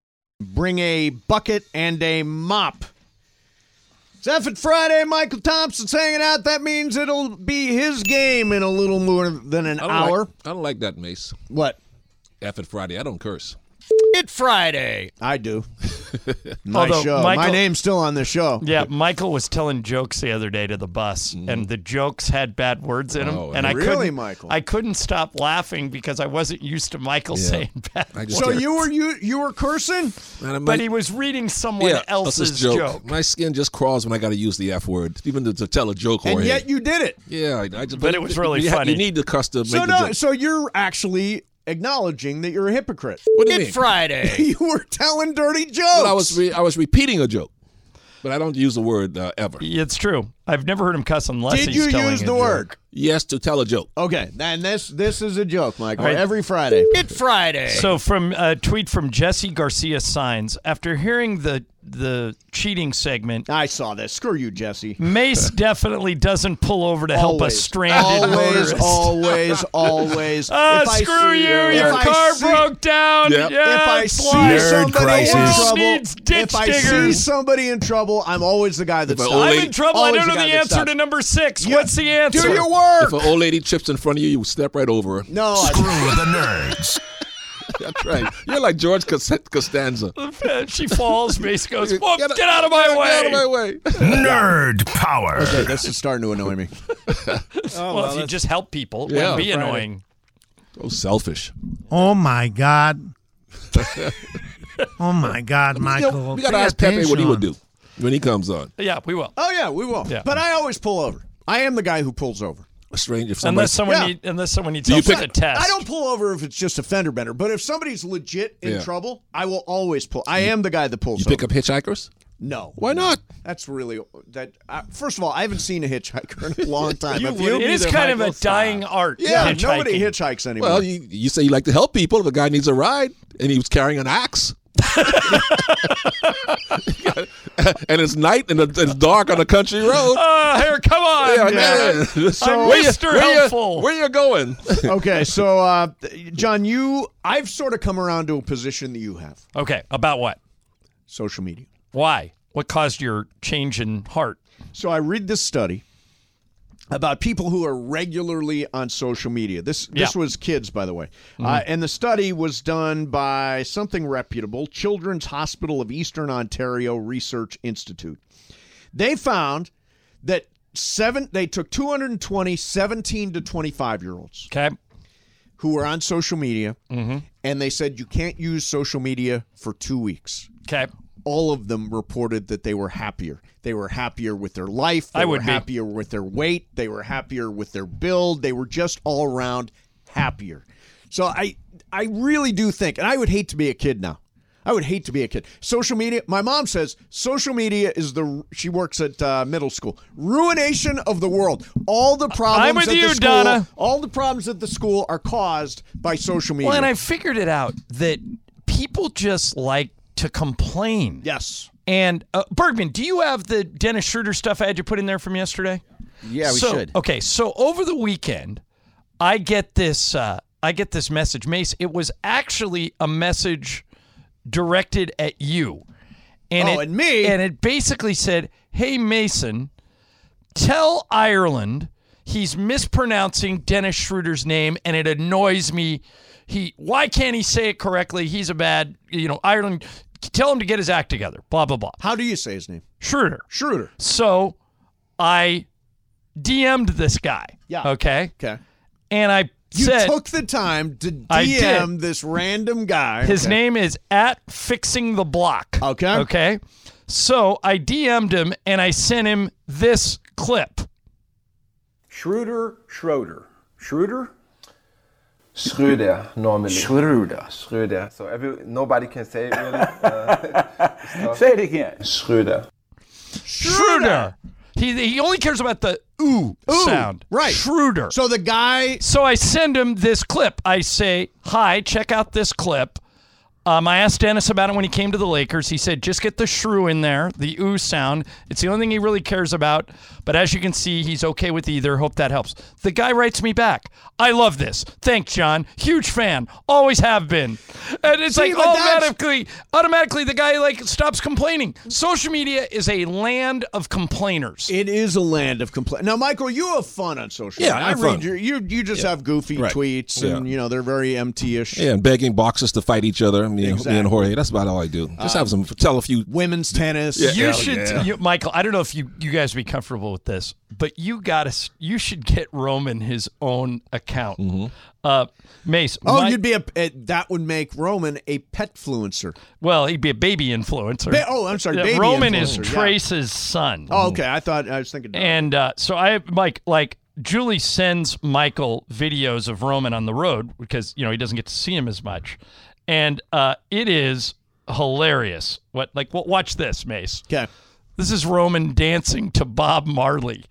Bring a bucket and a mop. It's Effort Friday. Michael Thompson's hanging out. That means it'll be his game in a little more than an I don't hour. Like, I don't like that, Mace. What? Effort Friday. I don't curse. It Friday. I do. My Although show. Michael- My name's still on the show. Yeah, Michael was telling jokes the other day to the bus, and the jokes had bad words in them. Oh, and I really, couldn't, Michael? I couldn't stop laughing because I wasn't used to Michael Yeah. saying bad I words. just So can't- you were you you were cursing? Man, I But might- he was reading someone yeah, else's that's a joke. My skin just crawls when I got to use the F word, even to, to tell a joke. And Jorge. yet you did it. yeah, I, I just, But it was really you ha- funny. You need the cuss to make So the no, joke. so you're actually acknowledging that you're a hypocrite. What do you It mean? Friday. you were telling dirty jokes. Well, I was re- I was repeating a joke, but I don't use the word uh, ever. It's true. I've never heard him cuss unless Did he's you telling use a the joke. word? Yes, to tell a joke. Okay, and this this is a joke, Michael. All right. Every Friday. It Friday. So from a tweet from Jesse Garcia Signs, after hearing the the cheating segment, I saw this. Screw you, Jesse. Mace definitely doesn't pull over to help a Always. stranded always, motorist. always, always. Ah, If I screw see- you! if Your I car see- broke down. Yep. Yeah, If I it's see live. Nerd somebody crisis. in World trouble, needs ditch if I see diggers. somebody in trouble, I'm always the guy that If an stops. old I'm lady- in trouble. I Always don't know the guy the that answer stops. to number six. You- What's the answer? Do your work. If an old lady trips in front of you, you step right over her. No, I, Screw the nerds. That's right. You're like George Cos- Costanza. She falls. Mace goes, Whoa, Get get, out- out of my Get way. out of my way. Nerd power. okay, this is starting to annoy me. Well, if you just help people, it Yeah. wouldn't be Friday. annoying. So selfish. Oh my God. Oh, my God, You Michael. know, we got to pay ask Pepe what he attention. would do when he comes on. Yeah, we will. Oh, yeah, we will. Yeah. But I always pull over. I am the guy who pulls over. A stranger, if somebody, Unless someone Yeah. need, unless someone needs Do you help with pick- a test. I don't pull over if it's just a fender bender, but if somebody's legit in Yeah. trouble, I will always pull. I am the guy that pulls you over. pick up hitchhikers? No. Why not? That's really that. Uh, first of all, I haven't seen a hitchhiker in a long time. Have It is either, kind of Michael? a dying art. Yeah, hitchhiking. nobody hitchhikes anymore. Well, you, you say you like to help people. If a guy needs a ride and he was carrying an axe, and it's night and it's dark on a country road. Oh, here, come on. Yeah, man. man. So I'm where you- Mister where you- Helpful. Where you going? Okay, so uh, John, you, I've sort of come around to a position that you have. Okay, about what? Social media. Why? What caused your change in heart? So I read this study about people who are regularly on social media. This this Yeah. was kids, by the way. Uh, and the study was done by something reputable, Children's Hospital of Eastern Ontario Research Institute. They found that seven they took two hundred twenty seventeen to twenty-five-year-olds Okay. who were on social media, Mm-hmm. and they said you can't use social media for two weeks. Okay. All of them reported that they were happier. They were happier with their life. They I were would be. happier with their weight. They were happier with their build. They were just all around happier. So I I really do think, and I would hate to be a kid now. I would hate to be a kid. Social media, my mom says social media is the, she works at uh, middle school, ruination of the world. All the problems I'm with at you, the school, Donna. all the problems at the school are caused by social media. Well, and I figured it out that people just like to complain. Yes. And uh, Bergman, do you have the Dennis Schroeder stuff I had you put in there from yesterday? Yeah, we so, should. Okay, so over the weekend, I get this. Uh, I get this message, Mace. It was actually a message directed at you, and Oh, it, and me? And it basically said, "Hey Mason, tell Ireland he's mispronouncing Dennis Schroeder's name, and it annoys me. He why can't he say it correctly? He's a bad, you know, Ireland. Tell him to get his act together. Blah blah blah." How do you say his name? Schroeder. Schroeder. So I D M'd this guy. Yeah. Okay. Okay. And I You said took the time to I D M did. this random guy. his Okay. name is at Fixing the Block. Okay. Okay. So I D M'd him and I sent him this clip. Schroeder, Schroeder. Schroeder? Schroeder, normally. Schroeder. Schroeder. So every, nobody can say it really. Uh, say it again. Schroeder. Schroeder. He he only cares about the ooh, Ooh, sound. right. Schroeder. So the guy. So I send him this clip. I say, "Hi, check out this clip." Um, I asked Dennis about it when he came to the Lakers. He said, just get the shrew in there, the ooh sound. It's the only thing he really cares about. But as you can see, he's okay with either. Hope that helps. The guy writes me back. I love this. Thanks, John. Huge fan. Always have been. And it's See, like but that's- automatically, automatically the guy like stops complaining. Social media is a land of complainers. It is a land of complaint. Now, Michael, you have fun on social Yeah, media. I I have read fun. your you you just have goofy Right. tweets, and Yeah. you know they're very M T-ish. Yeah, and begging boxers to fight each other. Me, and- me and Exactly. Jorge. That's about all I do. Just have some, tell a few. Women's tennis. Yeah. You Hell should, yeah. you, Michael. I don't know if you you guys would be comfortable with this, but you got to. You should get Roman his own account. Mm-hmm. Uh, Mace. Oh, my- you'd be a, a that would make Roman a petfluencer. well, he'd be a baby influencer. Ba- oh, I'm sorry, Yeah, baby Roman is influencer, yeah. Trace's son. Oh, okay. I thought I was thinking. And uh, so I, Mike, like Julie sends Michael videos of Roman on the road because you know he doesn't get to see him as much, and uh, it is hilarious. What like what? Watch this, Mace. Okay. This is Roman dancing to Bob Marley.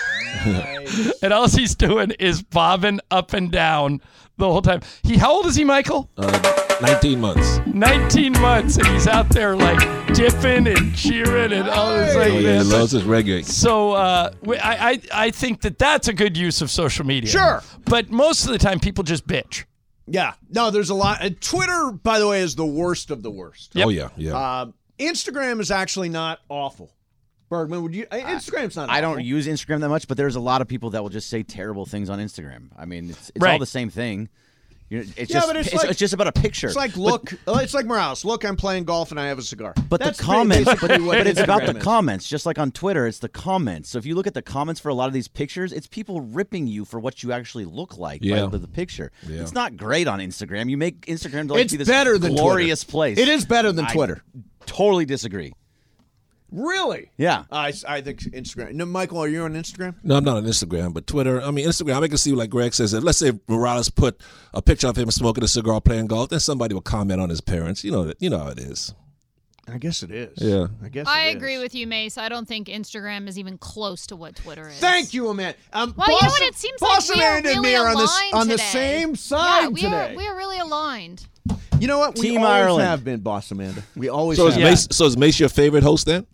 And all he's doing is bobbing up and down the whole time. He, how old is he, Michael? Uh, nineteen months. nineteen months, and he's out there like dipping and cheering and all this like Oh, yeah, he this. loves his reggae. So uh, we- I, I I think that that's a good use of social media. Sure. But most of the time, people just bitch. Yeah. No, there's a lot. Uh, Twitter, by the way, is the worst of the worst. Yep. Oh yeah, yeah. Um, Instagram is actually not awful. Bergman, would you? uh, Instagram's not. I awful. don't use Instagram that much, but there's a lot of people that will just say terrible things on Instagram. I mean, it's, it's all Right. the same thing. You're, it's Yeah, just but it's it's, like- it's just about a picture. It's like, look, it's like Morales. Look, I'm playing golf and I have a cigar. But That's the comments, but, basically what but it's about Instagram the is. comments. Just like on Twitter, it's the comments. So if you look at the comments for a lot of these pictures, it's people ripping you for what you actually look like Yeah. by, by the picture. Yeah. It's not great on Instagram. You make Instagram to like It's be this better than glorious Twitter. place. It is better than I Twitter. Totally disagree. Really? Yeah. I, I think Instagram. No, Michael, are you on Instagram? No, I'm not on Instagram, but Twitter. I mean, Instagram, I can see, like Greg says, if, let's say Morales put a picture of him smoking a cigar playing golf, then somebody will comment on his parents. You know that. You know how it is. I guess it is. Yeah. I guess I it agree is. with you, Mace. I don't think Instagram is even close to what Twitter is. Thank you, Amanda. Um, Well, Boss, you know what? It seems Boss like we are Amanda and really me are on, this, aligned on the today. same side yeah, we today. Are, we are really aligned. You know what? We Team always Ireland. have been, Boss Amanda. We always So have. is, Mace, so is Mace your favorite host then?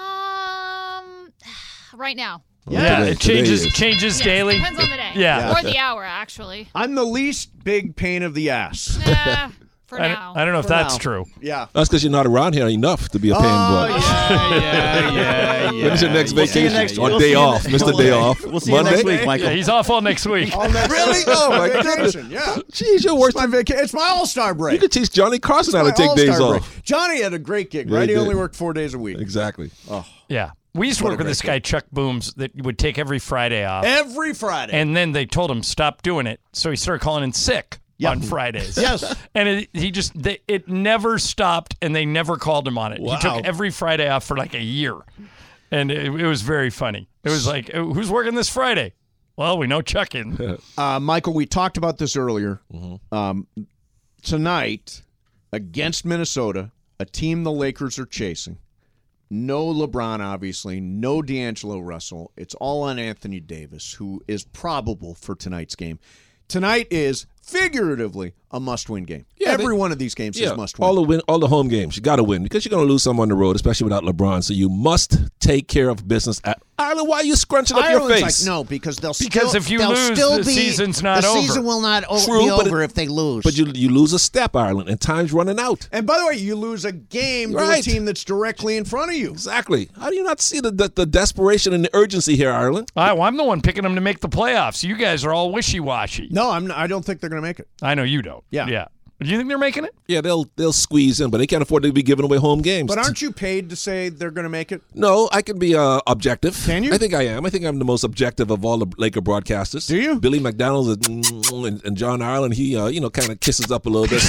Um, right now. Yeah, Today- it changes today is. changes Yes, daily. Depends on the day. Yeah. Or the hour, actually. I'm the least big pain of the ass. Nah, for I, now. don't, I don't know if For that's now. true. Yeah. That's because you're not around here enough to be a pain Oh, boy. yeah, yeah, yeah, yeah. When's your next We'll see you vacation? next- Or we'll day see you off? ne- Mister we'll- Day off. We'll see you Monday? next week, Michael. Yeah, he's off all next week. All next Really? Oh, my goodness. vacation, yeah. Jeez, you're worse It's my, than... vaca- it's my all-star break. You could teach Johnny Carson how to My take days all-star off. break. Johnny had a great gig, Yeah, right? he He only did. worked four days a week. Exactly. Oh, Yeah. We used to What work a with this great guy, Chuck Booms, that would take every Friday off. every Friday. And then they told him stop doing it, so he started calling in sick Yep. on Fridays. Yes. and it, he just they, it never stopped, and they never called him on it. Wow. He took every Friday off for like a year, and it, it was very funny. It was like, who's working this Friday? Well, we know Chuck in. Uh, Michael, we talked about this earlier. Mm-hmm. Um, tonight, against Minnesota, a team the Lakers are chasing. No LeBron, obviously. No D'Angelo Russell. It's all on Anthony Davis, who is probable for tonight's game. Tonight is, figuratively, a must-win game. Yeah, Every they- one of these games Yeah, is must-win. all the win, all the home games. You got to win because you're going to lose some on the road, especially without LeBron. So you must take care of business at Ireland. Why are you scrunching up your Ireland's face? like, no, because they'll Because still, if you they'll lose, still the be, season's not the over. season will not o- True, be but over it- if they lose. But you you lose a step, Ireland, and time's running out. And by the way, you lose a game to a Right. team that's directly in front of you. Exactly. How do you not see the the, the desperation and the urgency here, Ireland? I, well, I'm the one picking them to make the playoffs. You guys are all wishy-washy. No, I'm. Not, I don't think they're going to make it. I know you don't. Yeah. Yeah. Do you think they're making it? Yeah, they'll they'll squeeze in, but they can't afford to be giving away home games. But aren't you paid to say they're going to make it? No, I can be uh, objective. Can you? I think I am. I think I'm the most objective of all the Laker broadcasters. Do you? Billy McDonald and, and John Ireland, he uh, you know kind of kisses up a little bit.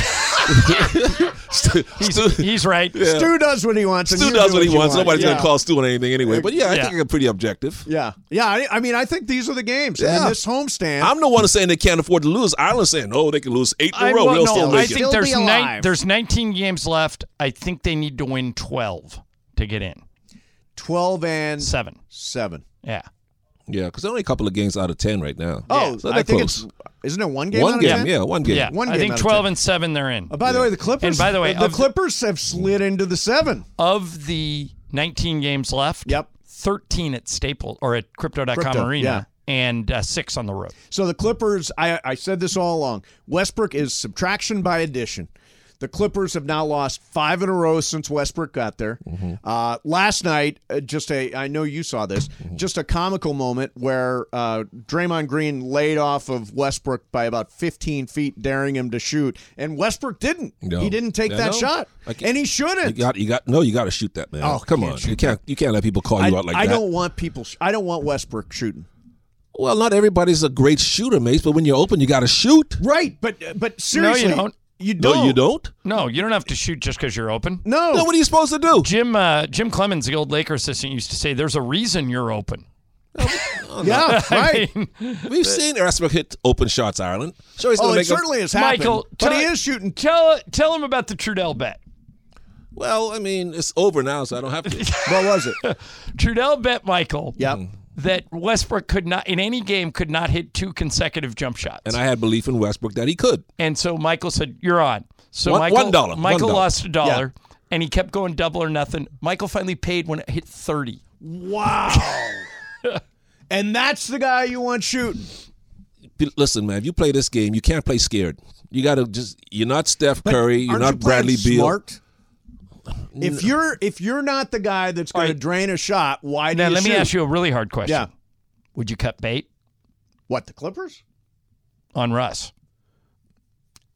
Stu, Stu, He's right. yeah. Stu does what he wants. And Stu you does do what he you wants. want. Nobody's yeah. gonna call Stu on anything anyway. But yeah, I Yeah. think I'm pretty objective. Yeah, yeah. I, I mean, I think these are the games. And Yeah. this homestand. I'm the one saying they can't afford to lose. Ireland's saying, oh, they can lose eight in a I, row. well, They'll no, still I make think it. Still there's be nine, alive. there's nineteen games left. I think they need to win twelve to get in. twelve and Seven. seven. Yeah. Yeah, because they're only a couple of games out of ten right now. Oh, so I they're think close. it's. Isn't it one game? One out game, of ten? yeah, one game. Yeah. One I game think out of twelve ten. and seven they're in. Oh, by the way, the Clippers. And by the way, the, the of- Clippers have slid into the seven. Of the nineteen games left, Yep. thirteen at Staples or at crypto dot com Crypto, Arena yeah. and uh, six on the road. So the Clippers. I I said this all along. Westbrook is subtraction by addition. The Clippers have now lost five in a row since Westbrook got there. Mm-hmm. Uh, last night, uh, just a, I know you saw this, Mm-hmm. just a comical moment where uh, Draymond Green laid off of Westbrook by about fifteen feet, daring him to shoot, and Westbrook didn't. No. He didn't take I that know. shot, I can't- and he You shouldn't. got, you got, no, you got to shoot that, man. Oh, come can't on, shoot you can't, you can't let people call I, you out like I that. don't want people. Sh- I don't want Westbrook shooting. Well, not everybody's a great shooter, Mace, but when you're open, you got to shoot. Right, but but seriously, you don't. You don't. No, you don't. No, you don't have to shoot just because you're open. No. No, what are you supposed to do? Jim uh, Jim Clemens, the old Laker assistant, used to say, "There's a reason you're open." Yeah, I right. mean, We've seen Westbrook hit open shots, Ireland. Sure, he's Oh, going to it make them. certainly has happened. Michael, but he tell- is shooting. tell tell him about the Trudell bet. Well, I mean, it's over now, so I don't have to. What was it? Trudell bet Michael Yep. that Westbrook could not in any game could not hit two consecutive jump shots. And I had belief in Westbrook that he could. And so Michael said, "You're on." So One- Michael, one dollar, Michael one dollar. lost a dollar, and he kept going double or nothing. Michael finally paid when it hit thirty. Wow. And that's the guy you want shooting. P- Listen, man, if you play this game, you can't play scared. You got to just. You're not Steph Curry. You're Aren't not you playing Bradley Beal. Smart? If you're if you're not the guy that's going All to right. drain a shot, why do Now you let me shoot? ask you a really hard question. Yeah. Would you cut bait What, the Clippers? on Russ?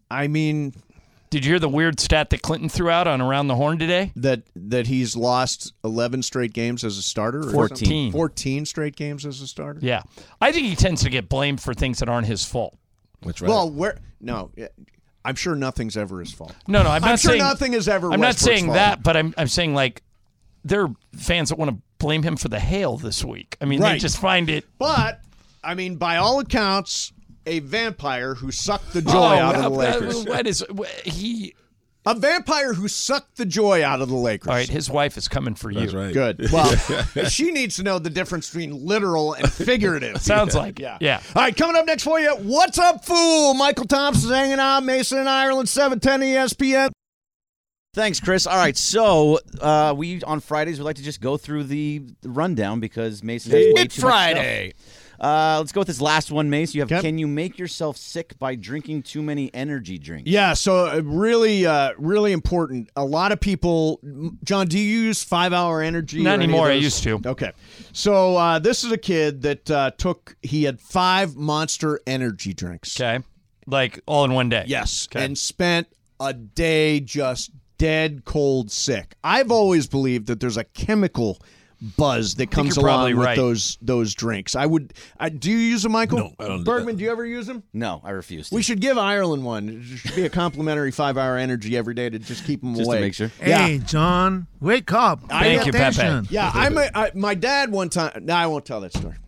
I mean, did you hear the weird stat that Clinton threw out on Around the Horn today? That that he's lost eleven straight games as a starter? Or fourteen. fourteen straight games as a starter? Yeah. I think he tends to get blamed for things that aren't his fault. Which right? Well, where no, I'm sure nothing's ever his fault. No, no, I'm not I'm sure saying nothing is ever. I'm not Westbrook's saying fault. that, but I'm I'm saying like there are fans that want to blame him for the hail this week. I mean, Right. they just find it. But I mean, by all accounts, a vampire who sucked the joy Oh, out of the that- Lakers. What is he? A vampire who sucked the joy out of the Lakers. All right, his wife is coming for you. That's right. Good. Well, she needs to know the difference between literal and figurative. Sounds like yeah. yeah. All right, coming up next for you, What's Up, Fool? Michael Thompson's hanging out, Mason in Ireland, seven ten E S P N. Thanks, Chris. All right, so uh, we on Fridays we like to just go through the rundown because Mason has way It's too much Friday. stuff. Uh, let's go with this last one, Mace. You have, Okay. can you make yourself sick by drinking too many energy drinks? Yeah, so uh, really, uh, really important. A lot of people, John, do you use Five Hour Energy? Not or any of anymore. I those? used to. Okay, so uh, this is a kid that uh, took. He had five Monster Energy drinks. Okay, like all in one day. Yes, Okay. and spent a day just dead cold sick. I've always believed that there's a chemical buzz that comes you're probably along with right. those those drinks. I would. I, do you use them, Michael? No, I don't do Bergman, that. do you ever use them? No, I refuse to. We should give Ireland one. It should be a complimentary five-hour energy every day to just keep them just away. to make sure. Hey, Yeah. John, wake up. Thank Pay you, Pepe. attention. Yeah, I'm a, I, my dad one time. No, I won't tell that story.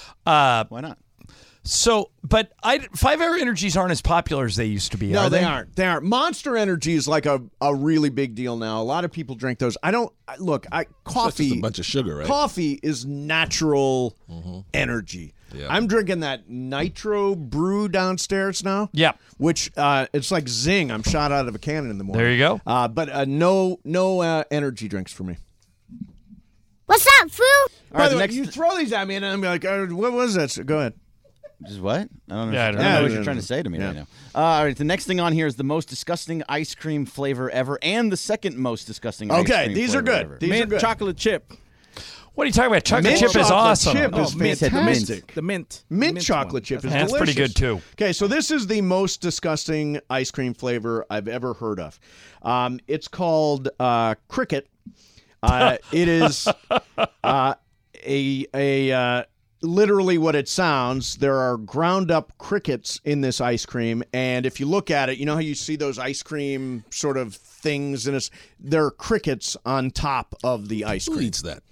Uh, Why not? so, but I five hour energies aren't as popular as they used to be. No, are they they aren't. They aren't. Monster Energy is like a, a really big deal now. A lot of people drink those. I don't I, look. I That's coffee. just a bunch of sugar, right? Coffee is natural energy. Yeah. I'm drinking that nitro brew downstairs now. Yeah. Which uh, it's like zing. I'm shot out of a cannon in the morning. There you go. Uh, but uh, no no uh, energy drinks for me. What's up, fool? By right, the the way, next- you throw these at me and I'm like, uh, what was that? So go ahead. Just what? I don't know. Yeah, I I don't don't know. know Yeah, what yeah, you're trying yeah. to say to me Yeah. right now. Uh, all right, the next thing on here is the most disgusting ice cream flavor ever and the second most disgusting ice Okay, cream these are flavor good. ever. These are Mint good. chocolate chip. What are you talking about? Chocolate Mint chip is chocolate awesome. chip Oh, is mint, said the mint. fantastic. The mint. Mint, Mint chocolate one. chip is That's delicious. pretty good, too. Okay, so this is the most disgusting ice cream flavor I've ever heard of. Um, it's called uh, Cricket. Uh, it is uh, a a uh, literally what it sounds. There are ground up crickets in this ice cream, and if you look at it, you know how you see those ice cream sort of things, and it's there are crickets on top of the ice Who cream. eats that?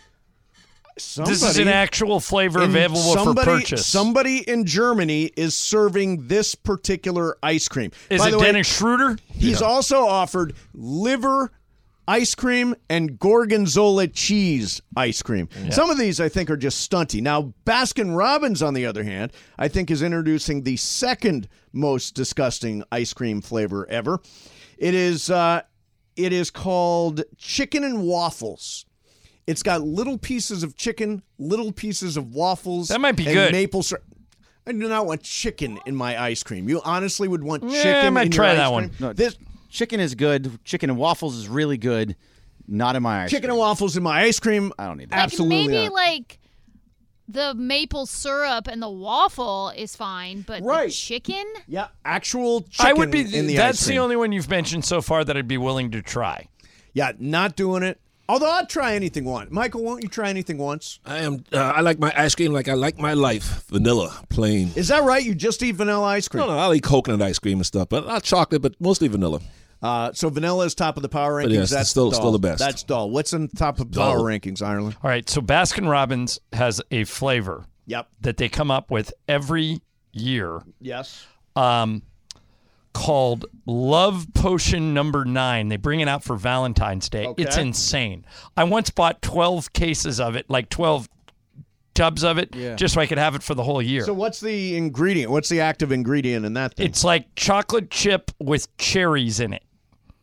Somebody, This is an actual flavor in- available somebody, for purchase. Somebody in Germany is serving this particular ice cream. is By it the way, Dennis Schroeder? he's also offered liver ice cream and gorgonzola cheese ice cream. Some of these I think are just stunty. Now, Baskin Robbins, on the other hand, I think is introducing the second most disgusting ice cream flavor ever. It is uh, it is called chicken and waffles. It's got little pieces of chicken, little pieces of waffles. That might be and good. Maple syrup. I do not want chicken in my ice cream. You honestly would want Yeah, chicken I might in try your that ice one. cream? No, This chicken is good. Chicken and waffles is really good. Not in my ice chicken cream. and waffles in my ice cream. I don't need that. Like Absolutely maybe not. like the maple syrup and the waffle is fine, but Right. the chicken? Yeah, actual chicken I would be. in the That's ice the cream. only one you've mentioned so far that I'd be willing to try. Yeah, not doing it. Although I'd try anything once. Michael, won't you try anything once? I am. Uh, I like my ice cream like I like my life, vanilla, plain. Is that right? You just eat vanilla ice cream? No, no, I'll eat coconut ice cream and stuff, but not chocolate, but mostly vanilla. Uh, so vanilla is top of the power rankings. But yes, That's still- dull. still the best. That's dull. What's in top of Dull. power rankings, Ireland? All right. So Baskin Robbins has a flavor Yep. that they come up with every year Yes. um, called Love Potion Number Nine. They bring it out for Valentine's Day. Okay. It's insane. I once bought twelve cases of it, like twelve tubs of it, Yeah. just so I could have it for the whole year. So what's the ingredient? What's the active ingredient in that thing? It's like chocolate chip with cherries in it.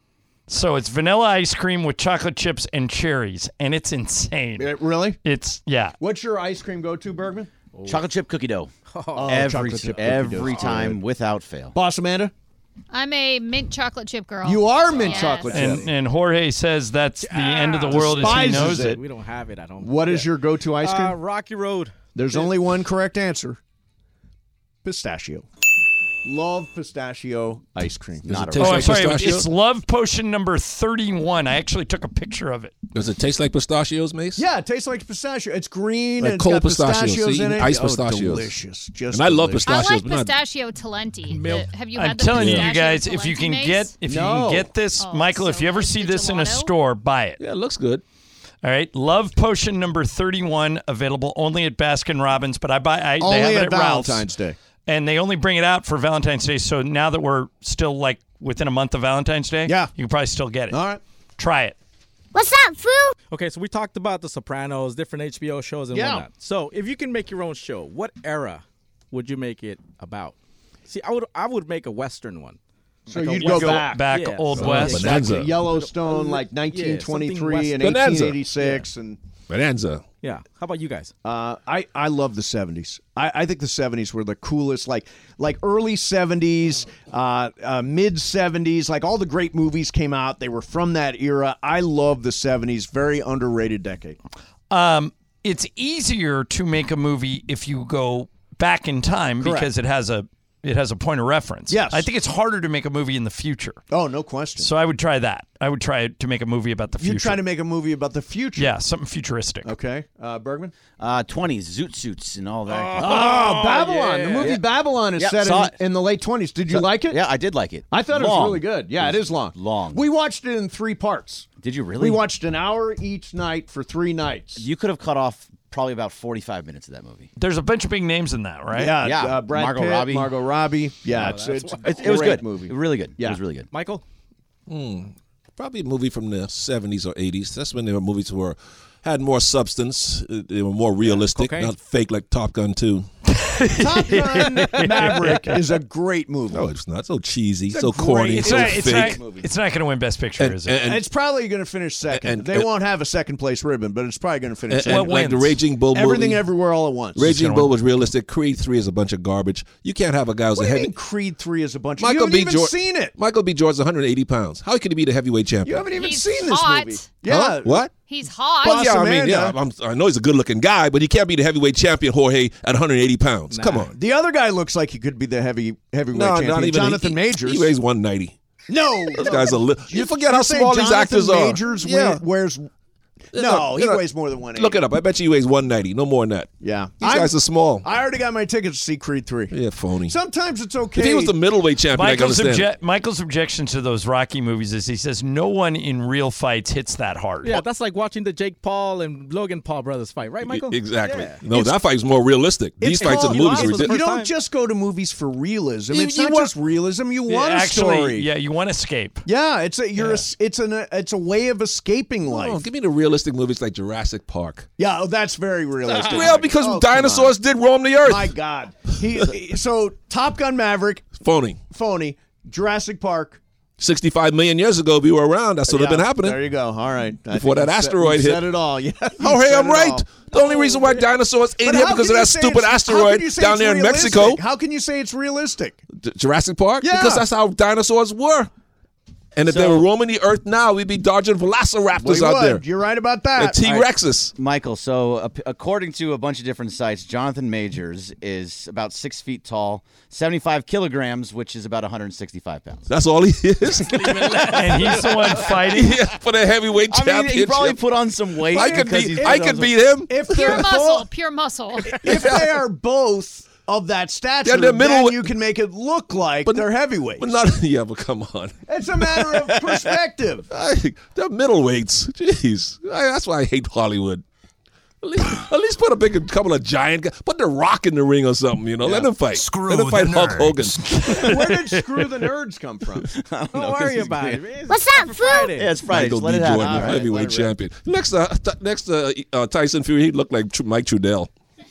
So it's vanilla ice cream with chocolate chips and cherries, and it's insane. Uh, really? It's, yeah. What's your ice cream go-to, Bergman? Chocolate chip cookie dough. Oh, every chocolate chip cookie every dough's time good. without fail. Boss Amanda? I'm a mint chocolate chip girl. You are mint Yes. chocolate chip. And, and Jorge says that's the end of the world as he Despises knows it. it. We don't have it. I don't. What is your go-to ice cream? Uh, Rocky Road. There's only one correct answer. Pistachio. love pistachio ice cream. Not it a Oh, I'm like sorry. pistachio? It's Love Potion number thirty-one. I actually took a picture of it. Does it taste like pistachios, Mace? Yeah, it tastes like pistachio. It's green Like and it's cold got pistachios, pistachios. See, in it. iced Oh, pistachios. delicious. Just And I love delicious. I pistachios, like but not. pistachio Talenti. The- have you had I'm the telling you, you pistachio guys, if you Talenti, can Mace? get if you No. can get this, Oh, Michael, so if you ever like see the this in a gelato? store, buy it. Yeah, it looks good. All right, Love Potion number thirty-one, available only at Baskin Robbins, but I buy I, Only they have it at at Ralph's. Valentine's Day. And they only bring it out for Valentine's Day. So now that we're still like within a month of Valentine's Day, Yeah. you can probably still get it. All right. Try it. What's up, Fu? Okay, so we talked about The Sopranos, different H B O shows and Yeah. whatnot. So if you can make your own show, what era would you make it about? See, I would I would make a Western one. So Like a you'd go Western- back. Back Yeah, Old so- West. Bonanza. Like Yellowstone, Yeah, like something nineteen twenty-three and Western. Bonanza. eighteen eighty-six. and Bonanza. Yeah. How about you guys? uh, I, I love the seventies. I, I think the seventies were the coolest, like like early seventies, uh, uh, mid seventies, like all the great movies came out. They were from that era. I love the seventies. Very underrated decade. Um, it's easier to make a movie if you go back in time Correct. because it has a it has a point of reference. Yes. I think it's harder to make a movie in the future. Oh, no question. So I would try that. I would try to make a movie about the future. You're trying to make a movie about the future. yeah, something futuristic. Okay. Uh, Bergman? Uh, twenties, zoot suits and all that. Oh, Babylon. The movie Yeah. Babylon is Yeah, set saw in, it. in the late twenties. Did you like it? Yeah, I did like it. I thought it Long. was really good. Yeah, it is long. Long. We watched it in three parts. Did you really? We watched an hour each night for three nights. You could have cut off probably about forty-five minutes of that movie. There's a bunch of big names in that, right? Yeah, Yeah. Uh, Brad Margot Pitt, Robbie. Margot Robbie. Yeah, Oh, it's, that's it's why. a It, it was great good. movie. Really good. Yeah. It was really good. Michael? Probably a movie from the seventies or eighties. That's when there were movies were had more substance. Uh, They were more realistic, cocaine. not fake like Top Gun two. Top Gun Maverick is a great movie. No, it's not so cheesy, It's a so corny, great- It's so not, it's fake. not, it's not going to win Best Picture, And- is it? and- And it's probably going to finish second. and- they and- won't have a second place ribbon, but it's probably going to finish And, second. and like the wins? Raging Bull Everything movie. Everywhere All at Once. Raging gonna Bull win. was realistic. Creed three is a bunch of garbage. You can't have a guy who's What a do you heavy. mean Creed three is a bunch of... Michael You haven't B. even Jordan. seen it. Michael B. Jordan's one hundred eighty pounds. How could he be the heavyweight champion? You haven't even He's seen this hot. movie. Yeah. Huh? What? He's hot. Well, yeah, I Amanda. mean, yeah, I'm, I know he's a good-looking guy, but he can't be the heavyweight champion, Jorge, at one hundred eighty pounds. Come on. The other guy looks like he could be the heavy heavyweight No, champion. not even. Jonathan he, Majors. He weighs one ninety. no. Those guys are. Li- you forget You're how saying small these Jonathan actors are. Majors yeah. we- wears... No, Look, he look, weighs more than one eighty. Look it up. I bet you he weighs one ninety. No more than that. Yeah. These I'm- guys are small. I already got my tickets to see Creed three. Yeah, phony. Sometimes it's okay. If he was the middleweight champion, I can Michael's, understand. obje- Michael's objection to those Rocky movies is he says no one in real fights hits that hard. Yeah, that's like watching the Jake Paul and Logan Paul brothers fight, right, Michael? E- Exactly. Yeah. No, that fight is more realistic. These fights in the movies are you ridiculous. don't just go to movies for realism. You- It's you not want- just realism. You Yeah, want a actually, story. yeah, you want to escape. Yeah, it's a you're a, it's an it's a way of escaping life. Oh, give me the realistic movies like Jurassic Park. Yeah, oh, that's very realistic. Well, because Oh, come dinosaurs on. did roam the earth. My God, he, he- so Top Gun Maverick, Phony. phony. Jurassic Park. sixty-five million years ago, we were around. That's what Yeah, had been happening. There you go. All right. I Before think that you said- asteroid you hit. Said it all. Yeah. you Oh, hey, said I'm it right. all. The only reason why dinosaurs ate But here how because can of you that say stupid it's- how asteroid can you say down it's there in realistic? Mexico. How can you say it's realistic? J- Jurassic Park? Yeah. Because that's how dinosaurs were. And if they So- were roaming the earth now, we'd be dodging velociraptors We out would. there. You're right about And that. T-Rexes. Michael, so uh, according to a bunch of different sites, Jonathan Majors is about six feet tall, seventy-five kilograms, which is about one hundred sixty-five pounds. That's all he is. And he's the one fighting. Yeah, for the heavyweight I mean, championship. he probably put on some weight. I could because beat. he's I put on could some- beat him. If Pure they're muscle. both, Pure muscle. if they are both of that stature, Yeah, they're middle- then you can make it look like But- they're heavyweights. But not. Yeah, but come on. It's a matter of perspective. I, they're middleweights. Jeez, I, that's why I hate Hollywood. At least, at least put a big couple of giant guys. Put the Rock in the ring or something. You know, let them fight. Screw let them fight the Hulk nerds. Hogan. Where did Screw the Nerds come from? Don't worry about it. It's What's up, Fu? Friday. Yeah, it's Friday. Michael Just let B. it happen. Jordan, All right, heavyweight let it rip. champion. Next, uh, t- next uh, uh, Tyson Fury, he looked like Tr- Mike Trudell.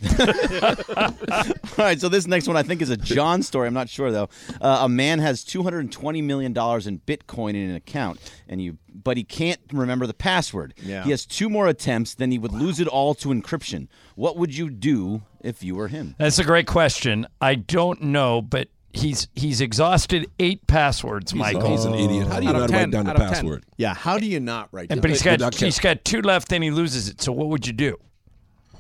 All right, so this next one I think is a John story. I'm not sure though. Uh, a man has two hundred twenty million dollars in Bitcoin in an account, and you, but he can't remember the password. Yeah. He has two more attempts, then he would lose it all to encryption. What would you do if you were him? That's a great question. I don't know, but he's he's exhausted eight passwords, Michael. He's an idiot. How do you Out of not ten, write down the out of ten. password? Yeah, how do you not write And, that? but he's Without got count. he's got two left, then he loses it. So what would you do?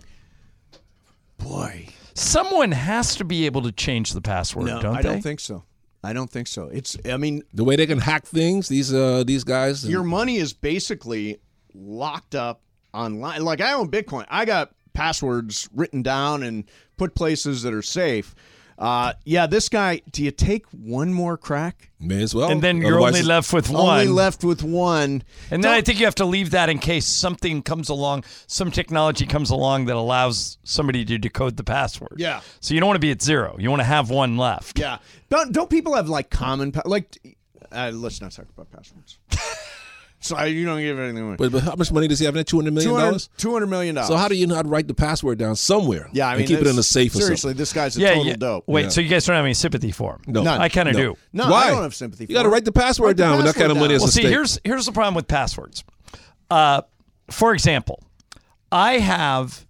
Boy. Someone has to be able to change the password, No, don't I they? don't think so. I don't think so. It's. I mean, the way they can hack things. These uh, these guys. Your money is basically locked up online. Like I own Bitcoin. I got passwords written down and put places that are safe. Uh, yeah, this guy, do you take one more crack? May as well. And then you're Otherwise only it's- left with one. Only left with one. And then I think you have to leave that in case something comes along, some technology comes along that allows somebody to decode the password. Yeah. So you don't want to be at zero. You want to have one left. Yeah. Don't, don't people have like common, pa- like, uh, let's not talk about passwords. So I, you don't give anything away. But, but how much money does he have in that? two hundred million dollars? two hundred million dollars. So how do you know how to write the password down somewhere? Yeah, I mean, and keep it in a safe or seriously, something? this guy's a Yeah, total yeah. dope. Wait, Yeah. so you guys don't have any sympathy for him? No. None. I kind of No. do. No, Why? I don't have sympathy for You got to him. write the password Write the down with that kind of password money down. as Well, a see, stake. here's here's the problem with passwords. Uh, for example, I have,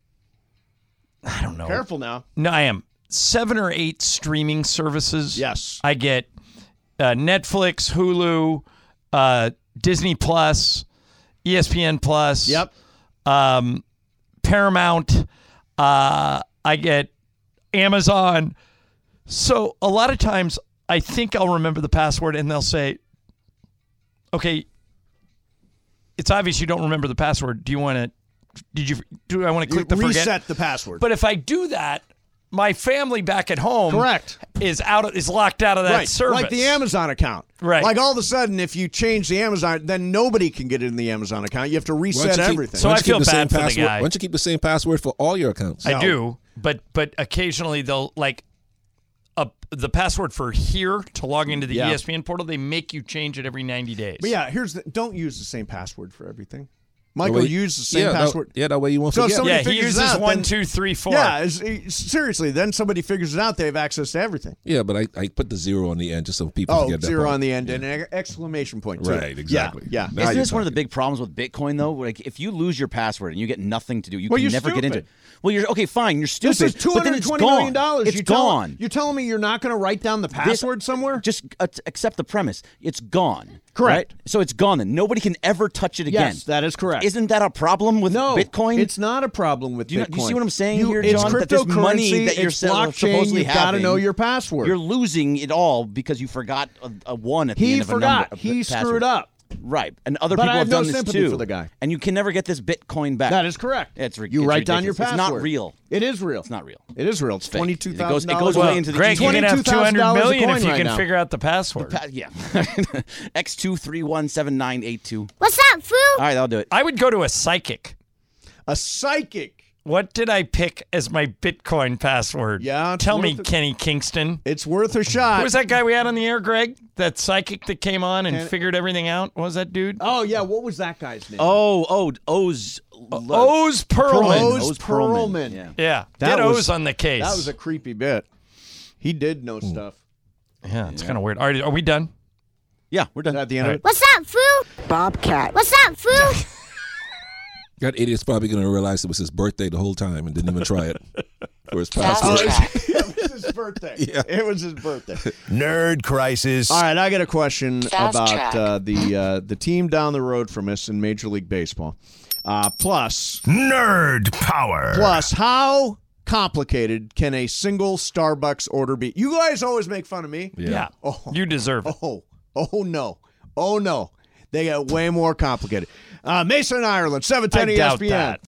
I don't know. Careful now. No, I am seven or eight streaming services. Yes. I get uh, Netflix, Hulu, uh, Disney Plus, E S P N Plus. Yep. Um, Paramount. Uh, I get Amazon. So a lot of times I think I'll remember the password and they'll say, okay, it's obvious you don't remember the password. Do you want to, did you, do I want to You click the reset forget? the password. But if I do that, my family back at home Correct. is out is locked out of that right. service. Like the Amazon account. Right. Like all of a sudden, if you change the Amazon, then nobody can get in the Amazon account. You have to Why don't reset you keep- everything. So why I don't you feel keep the same bad for the password- guy. Why don't you keep the same password for all your accounts? I do, but but occasionally they'll like a, the password for here to log into the Yeah. E S P N portal. They make you change it every ninety days. But yeah, here's the, don't use the same password for everything. Michael way- used the same yeah, that- password. yeah, that way you won't So if forget. somebody Yeah, he figures uses it out, one, then- two, three, four. Yeah, it's- it's- seriously. Then somebody figures it out. They have access to everything. Yeah, but I, I put the zero on the end just so people Oh, forget that zero part. on the end and an exclamation point too. Right, exactly. Yeah, yeah. Now Isn't you're this one of the talking. big problems with Bitcoin, though? Like, if you lose your password and you get nothing to do, you Well, can you're never get into it. stupid. Well, you're okay, fine. You're stupid, This is two but then hundred it's twenty gone. million dollars. It's you tell- gone. You're telling me you're not going to write down the This- password somewhere? Just uh, accept the premise. It's gone. Correct. Right? So it's gone. Then nobody can ever touch it again. Yes, that is correct. Isn't that a problem with no, Bitcoin? It's not a problem with Do you, Bitcoin. do you see what I'm saying You- here, it's John? That there's cryptocurrency, money that you're it's se- blockchain. supposedly You've got to having. know your password. You're losing it all because you forgot a, a one at the He end of a forgot. number. He a screwed password. up. Right, and other But people I have have done no this sympathy too. for the guy. And you can never get this Bitcoin back. That is correct. It's ri- You it's write down your ridiculous. password. It's not real. It is real. It's not real. It is real. It's fake. twenty-two It thousand goes- it dollars. goes way into the Greg, you can have two hundred $22,000 a million coin if you right can now. figure out the password. Pa- yeah. X two three one seven nine eight two. What's up, fool? All right, I'll do it. I would go to a psychic. A psychic. What did I pick as my Bitcoin password? Yeah, it's Tell me, worth it. Kenny Kingston. It's worth a shot. Who was that guy we had on the air, Greg? That psychic that came on and Ken- figured everything out? What was that dude? Oh yeah, what was that guy's name? Oh, oh, O's. O's Perlman. O's O's Perlman. Perlman. Yeah. Yeah, That get was- O's on the case. That was a creepy bit. He did know stuff. yeah, it's kind of weird. All right, are we done? Yeah, we're done. At the end of it. What's up, fool? Bobcat. What's up, fool? That idiot's probably going to realize it was his birthday the whole time and didn't even try it for his Oh, password. it was his birthday. Yeah. It was his birthday. Nerd Crisis. All right, I got a question Fast about track. uh, the uh, the team down the road from us in Major League Baseball. Uh, plus, Nerd Power. plus, how complicated can a single Starbucks order be? You guys always make fun of me. Yeah. Oh, You deserve it. oh, oh no, oh no, they get way more complicated. Uh, Mason, Ireland, seven ten I E S doubt P N. that.